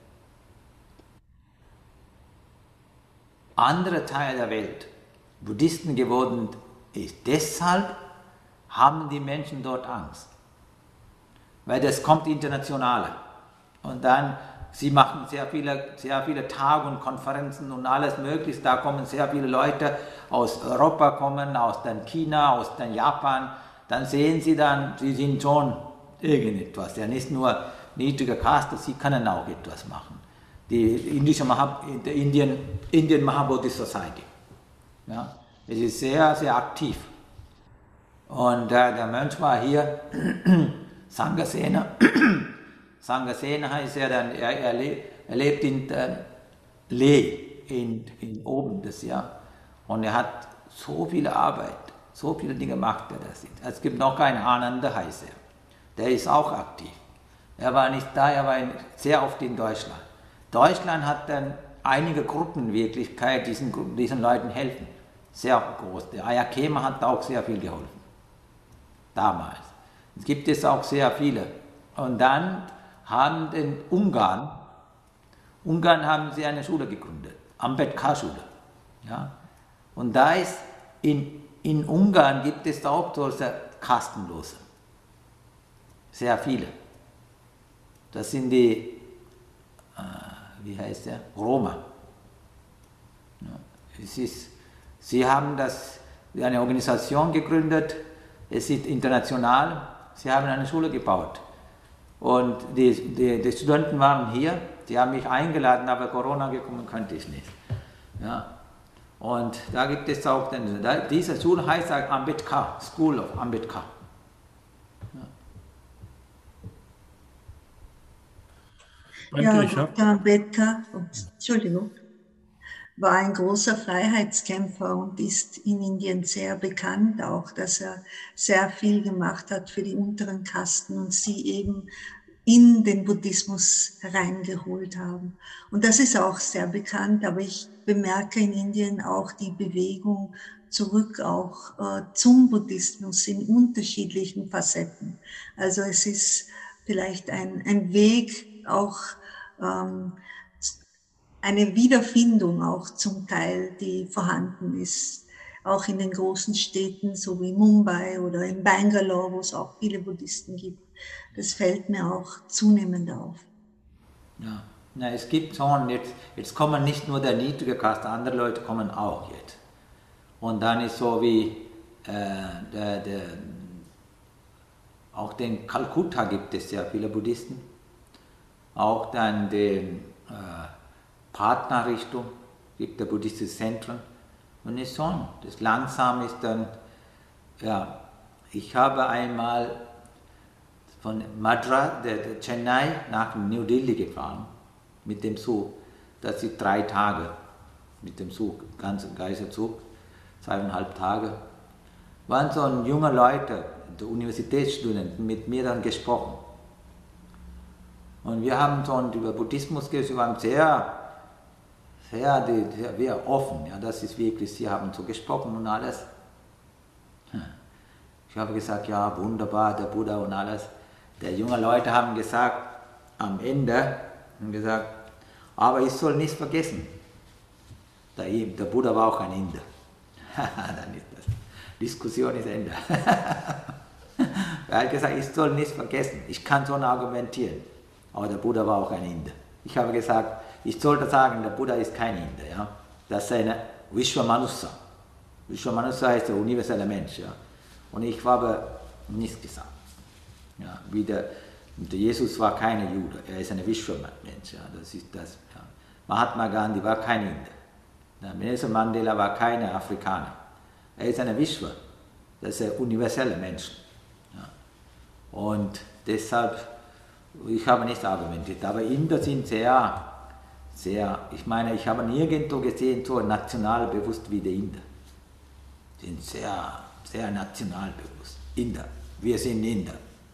andere Teile der Welt Buddhisten geworden ist. Deshalb haben die Menschen dort Angst. Weil das kommt international. Und dann, sie machen sehr viele Tagungen, Konferenzen und alles Mögliche. Da kommen sehr viele Leute aus Europa, aus China, aus Japan. Dann sehen sie sie sind schon irgendetwas. Ja, nicht nur niedrige Kaste, sie können auch etwas machen. Die Indian Mahabodhi Society. Ja, es ist sehr, sehr aktiv. Und der Mönch war hier, Sangasena. Sangasena heißt er dann, er lebt in Leh, in oben das Jahr. Und er hat so viel Arbeit, so viele Dinge gemacht, Es gibt noch einen Ananda, heißt er. Der ist auch aktiv. Er war nicht da, er war sehr oft in Deutschland. Deutschland hat dann einige Gruppen in Wirklichkeit, diesen Leuten helfen. Sehr groß. Der Ayakema hat auch sehr viel geholfen. Damals. Es gibt es auch sehr viele. Und dann haben in Ungarn haben sie eine Schule gegründet. Ambedkar-Schule. Ja. Und da ist, in Ungarn gibt es auch solche Kastenlose. Sehr viele. Das sind die, wie heißt der? Roma. Ja, sie haben eine Organisation gegründet, es ist international, sie haben eine Schule gebaut. Und die Studenten waren hier, die haben mich eingeladen, aber Corona gekommen könnte ich nicht. Ja. Und da gibt es auch, diese Schule heißt Ambedkar, School of Ambedkar. Ja, Dr. Ambedkar, Entschuldigung, war ein großer Freiheitskämpfer und ist in Indien sehr bekannt auch, dass er sehr viel gemacht hat für die unteren Kasten und sie eben in den Buddhismus hereingeholt haben. Und das ist auch sehr bekannt, aber ich bemerke in Indien auch die Bewegung zurück auch zum Buddhismus in unterschiedlichen Facetten. Also es ist vielleicht ein Weg auch, eine Wiederfindung auch zum Teil, die vorhanden ist, auch in den großen Städten, so wie Mumbai oder in Bangalore, wo es auch viele Buddhisten gibt. Das fällt mir auch zunehmend auf. Ja, na, es gibt schon, jetzt kommen nicht nur der niedrige Kaste, andere Leute kommen auch jetzt. Und dann ist so wie, auch in Kalkutta gibt es ja viele Buddhisten, auch dann den Partnerrichtung, gibt es buddhistische Zentren. Und ist schon, das langsam ist dann, ja, ich habe einmal von Madras, Chennai nach New Delhi gefahren, mit dem Zug. Das sind 3 Tage mit dem Zug, ganzen Geisterzug, 2,5 Tage. Waren so junge Leute, die Universitätsstudenten, mit mir dann gesprochen. Und wir haben so über Buddhismus gesprochen, wir waren sehr offen, ja, das ist wirklich, sie haben so gesprochen und alles. Ich habe gesagt, ja, wunderbar, der Buddha und alles. Die jungen Leute haben gesagt, am Ende, aber ich soll nicht vergessen, der Buddha war auch ein Inder. Dann ist das, Diskussion ist Ende. Er hat gesagt, ich soll nicht vergessen, ich kann schon argumentieren, aber der Buddha war auch ein Inder. Ich habe gesagt, ich sollte sagen, der Buddha ist kein Inder, ja? Das ist eine Vishwamanusa. Vishwamanusa heißt der universelle Mensch. Ja? Und ich habe nichts gesagt. Ja? Der Jesus war kein Jude, er ist ein Vishwamensch. Ja? Das ist das. Ja? Mahatma Gandhi war kein Inder. Nelson Mandela war kein Afrikaner. Er ist ein Vishwa, das ist ein universeller Mensch. Ja? Und deshalb, ich habe nicht argumentiert, aber Inder sind sehr, ich meine, ich habe nirgendwo gesehen, so national bewusst wie die Inder. Sie sind sehr, sehr national bewusst. Inder, wir sind Inder.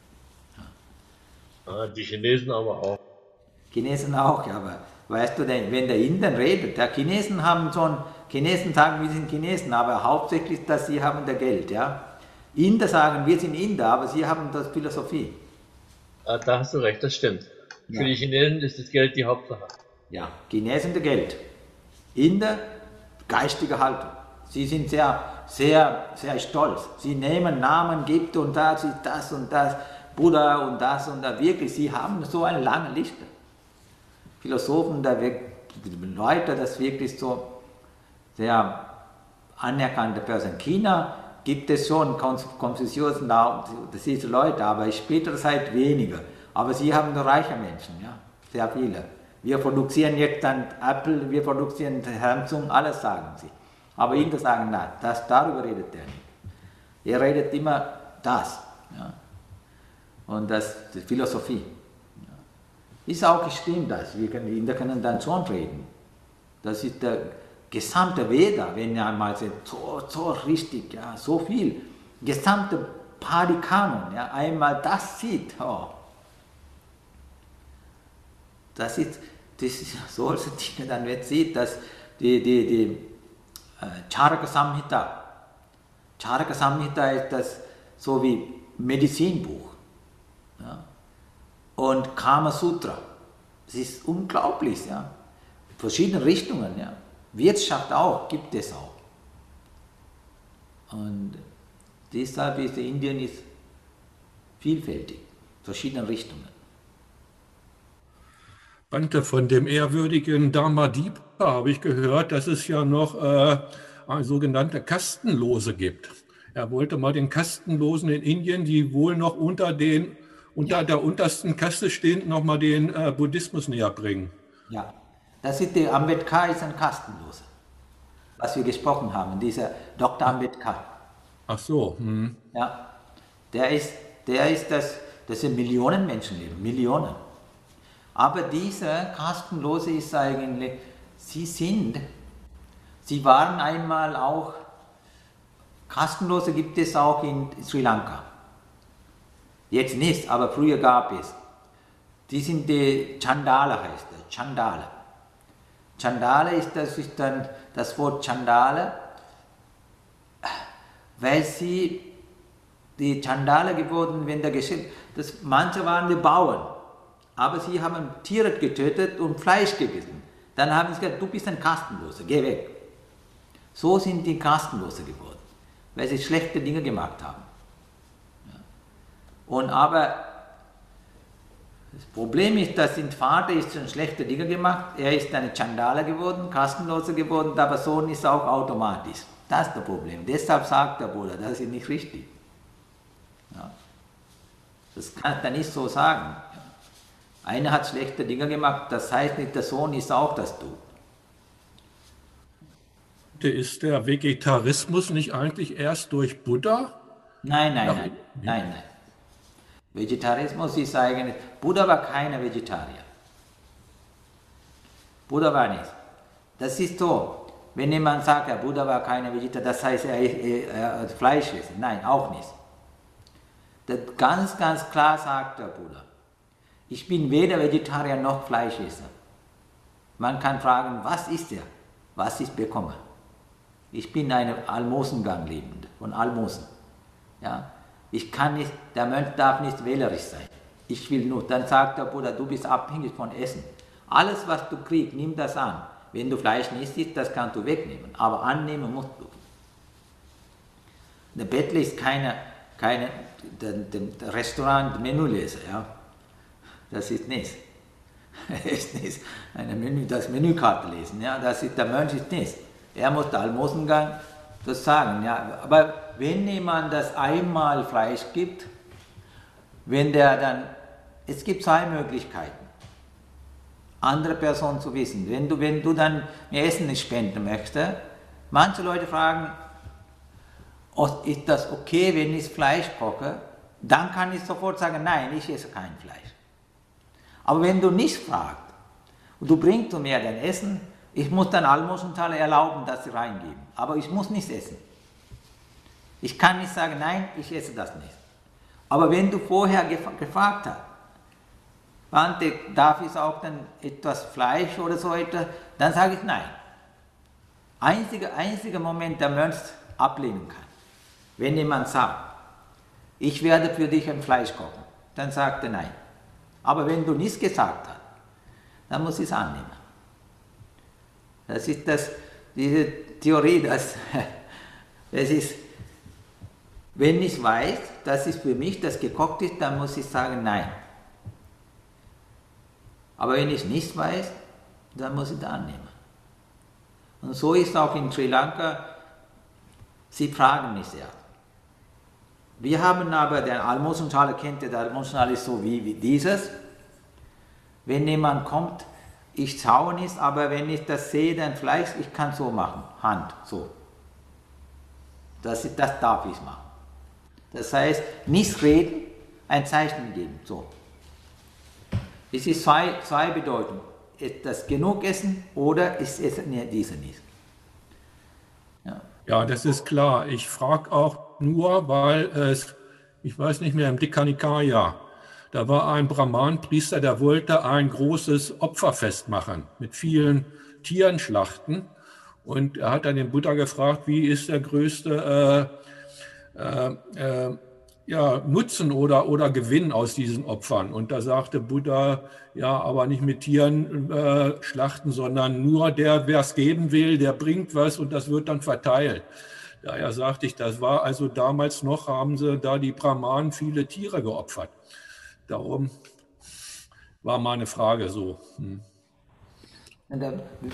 Ja. Die Chinesen aber auch. Chinesen auch, ja, aber weißt du, wenn der Inder redet, der Chinesen haben schon, Chinesen sagen, wir sind Chinesen, aber hauptsächlich, dass sie haben das Geld, ja. Inder sagen, wir sind Inder, aber sie haben das Philosophie. Da hast du recht, das stimmt. Ja. Für die Chinesen ist das Geld die Hauptsache. Ja, Chinesen das Geld. Inder, geistige Haltung. Sie sind sehr, sehr, sehr stolz. Sie nehmen Namen, gibt und das ist das und das, Buddha und das. Wirklich, sie haben so eine lange Liste. Philosophen, Leute, das wirklich so sehr anerkannte Person. China gibt es schon Konfuzius, das sind Leute, aber in späterer Zeit weniger. Aber sie haben nur reiche Menschen, ja, sehr viele. Wir produzieren jetzt dann Apple, wir produzieren Samsung, alles sagen sie. Aber Inder sagen, nein, darüber redet er nicht. Er redet immer das. Ja. Und das die Philosophie. Ja. Ist auch gestimmt, dass die Inder können dann schon reden. Das ist der gesamte Veda, wenn ihr einmal seht, so richtig, ja, so viel. Gesamte Pali-Kanon, ja, einmal das sieht. Oh. Das ist solche Dinge, dann wird sieht, dass die Charaka Samhita. Charaka Samhita ist das so wie Medizinbuch. Ja? Und Kama Sutra. Das ist unglaublich, ja. Verschiedene Richtungen, ja. Wirtschaft auch, gibt es auch. Und deshalb ist Indien ist vielfältig, verschiedene Richtungen. Bante, von dem ehrwürdigen Dharmadipika habe ich gehört, dass es ja noch sogenannte Kastenlose gibt. Er wollte mal den Kastenlosen in Indien, die wohl noch unter der untersten Kaste stehen, nochmal den Buddhismus näher bringen. Ja, das ist der Ambedkar, ist ein Kastenloser, was wir gesprochen haben, dieser Dr. Ambedkar. Ach so. Ja, das sind Millionen Menschenleben, Millionen. Aber dieser Kastenlose ist eigentlich, sie waren einmal auch, Kastenlose gibt es auch in Sri Lanka. Jetzt nicht, aber früher gab es. Die sind die Chandala, heißt das, Chandala. Chandala ist dann das Wort Chandala, weil sie die Chandala geworden, wenn der manche waren die Bauern, aber sie haben Tiere getötet und Fleisch gegessen. Dann haben sie gesagt, du bist ein Kastenloser, geh weg. So sind die Kastenloser geworden, weil sie schlechte Dinge gemacht haben. Ja. Und aber das Problem ist, dass sein Vater ist schon schlechte Dinge gemacht, er ist eine Chandala geworden, Kastenloser geworden, aber Sohn ist auch automatisch. Das ist das Problem. Deshalb sagt der Buddha, das ist nicht richtig. Ja. Das kann er nicht so sagen. Einer hat schlechte Dinge gemacht, das heißt nicht, der Sohn ist auch das tut. Ist der Vegetarismus nicht eigentlich erst durch Buddha? Nein. Vegetarismus ist eigentlich, Buddha war kein Vegetarier. Buddha war nicht. Das ist so, wenn jemand sagt, ja, Buddha war kein Vegetarier, das heißt, er hat Fleisch essen. Nein, auch nicht. Das ganz klar sagt der Buddha, ich bin weder Vegetarier noch Fleischesser. Man kann fragen, was ist er? Was ist bekommen? Ich bin ein Almosengang lebend, von Almosen. Ja? Der Mönch darf nicht wählerisch sein. Ich will nur, dann sagt der Buddha, du bist abhängig von Essen. Alles, was du kriegst, nimm das an. Wenn du Fleisch nicht isst, das kannst du wegnehmen. Aber annehmen musst du. Der Bettler ist keine Restaurant-Menüleser. Ja? Das ist nicht. Er ist nicht das Menükarte lesen. Ja? Das ist, der Mönch ist nicht. Er muss der Almosengang das sagen. Ja? Aber wenn jemand das einmal Fleisch gibt, es gibt zwei Möglichkeiten, andere Personen zu wissen. Wenn du dann mir Essen nicht spenden möchtest, manche Leute fragen, ist das okay, wenn ich Fleisch koche? Dann kann ich sofort sagen, nein, ich esse kein Fleisch. Aber wenn du nicht fragst und du bringst mir dein Essen, ich muss dann Almosentaler erlauben, dass sie reingeben. Aber ich muss nicht essen. Ich kann nicht sagen, nein, ich esse das nicht. Aber wenn du vorher gefragt hast, Bante, darf ich auch dann etwas Fleisch oder so etwas, dann sage ich nein. Einziger Moment, der Mönch ablehnen kann. Wenn jemand sagt, ich werde für dich ein Fleisch kochen, dann sagt er nein. Aber wenn du nichts gesagt hast, dann muss ich es annehmen. Das ist diese Theorie, das ist, wenn ich weiß, das ist für mich, das gekocht ist, dann muss ich sagen nein. Aber wenn ich nicht weiß, dann muss ich es annehmen. Und so ist auch in Sri Lanka, sie fragen nicht erst. Wir haben aber, der Almosenschale kennt ihr, der Almosenschale ist so wie dieses. Wenn jemand kommt, ich schaue nicht, aber wenn ich das sehe, dann Fleisch, ich kann so machen, Hand, so. Das darf ich machen. Das heißt, nicht reden, ein Zeichen geben, so. Es ist zwei Bedeutungen. Ist das genug Essen oder ist es diese nicht? Ja, das ist klar. Ich frage auch nur, weil ich weiß nicht mehr, im Dikha Nikaya, da war ein Brahman-Priester, der wollte ein großes Opferfest machen, mit vielen Tieren schlachten. Und er hat dann den Buddha gefragt, wie ist der größte Nutzen oder Gewinn aus diesen Opfern. Und da sagte Buddha, ja, aber nicht mit Tieren schlachten, sondern nur wer es geben will, der bringt was und das wird dann verteilt. Daher sagte ich, das war also damals noch, haben sie da die Brahmanen viele Tiere geopfert. Darum war meine Frage so. Und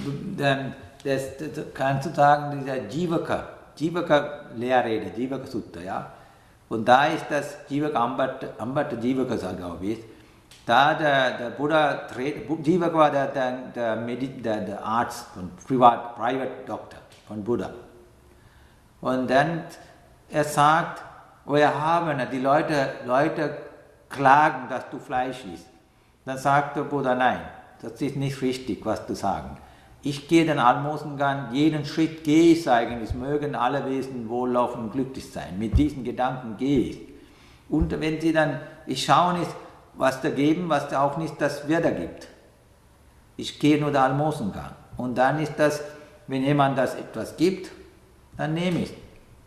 das kannst du sagen, dieser Jivaka-Lehrrede, Jivaka-Sutta, ja. Und da ist das Jivaka Ambata Jivaka, glaube ich. Da der Buddha, Jivaka war der Arzt, Private Doctor von Buddha. Und dann er sagt, wir haben, die Leute klagen, dass du Fleisch isst. Dann sagt der Buddha, nein, das ist nicht richtig, was du sagst. Ich gehe den Almosengang, jeden Schritt gehe ich eigentlich, mögen alle Wesen wohllaufen und glücklich sein. Mit diesen Gedanken gehe ich. Und wenn sie dann, ich schaue nicht, was da geben, was da auch nicht das Wetter gibt. Ich gehe nur den Almosengang. Und dann ist das, wenn jemand das etwas gibt, dann nehme ich es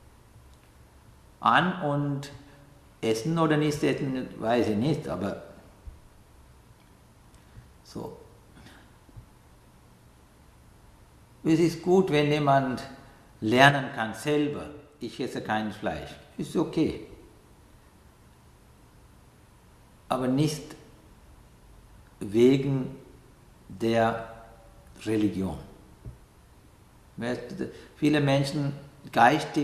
an und essen oder nicht essen, weiß ich nicht, aber so. Es ist gut, wenn jemand lernen kann selber, ich esse kein Fleisch, ist okay. Aber nicht wegen der Religion. Viele Menschen geistig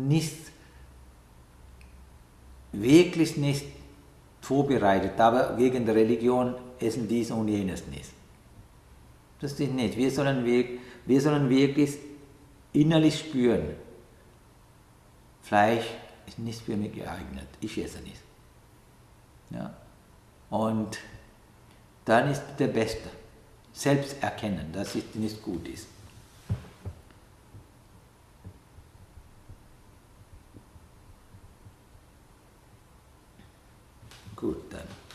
wirklich nicht vorbereitet, aber wegen der Religion essen dies und jenes nicht. Das ist nicht. Wir sollen wirklich innerlich spüren, Fleisch ist nicht für mich geeignet, ich esse nicht. Ja? Und dann ist der Beste. Selbst erkennen, dass es nicht gut ist. Gut, dann.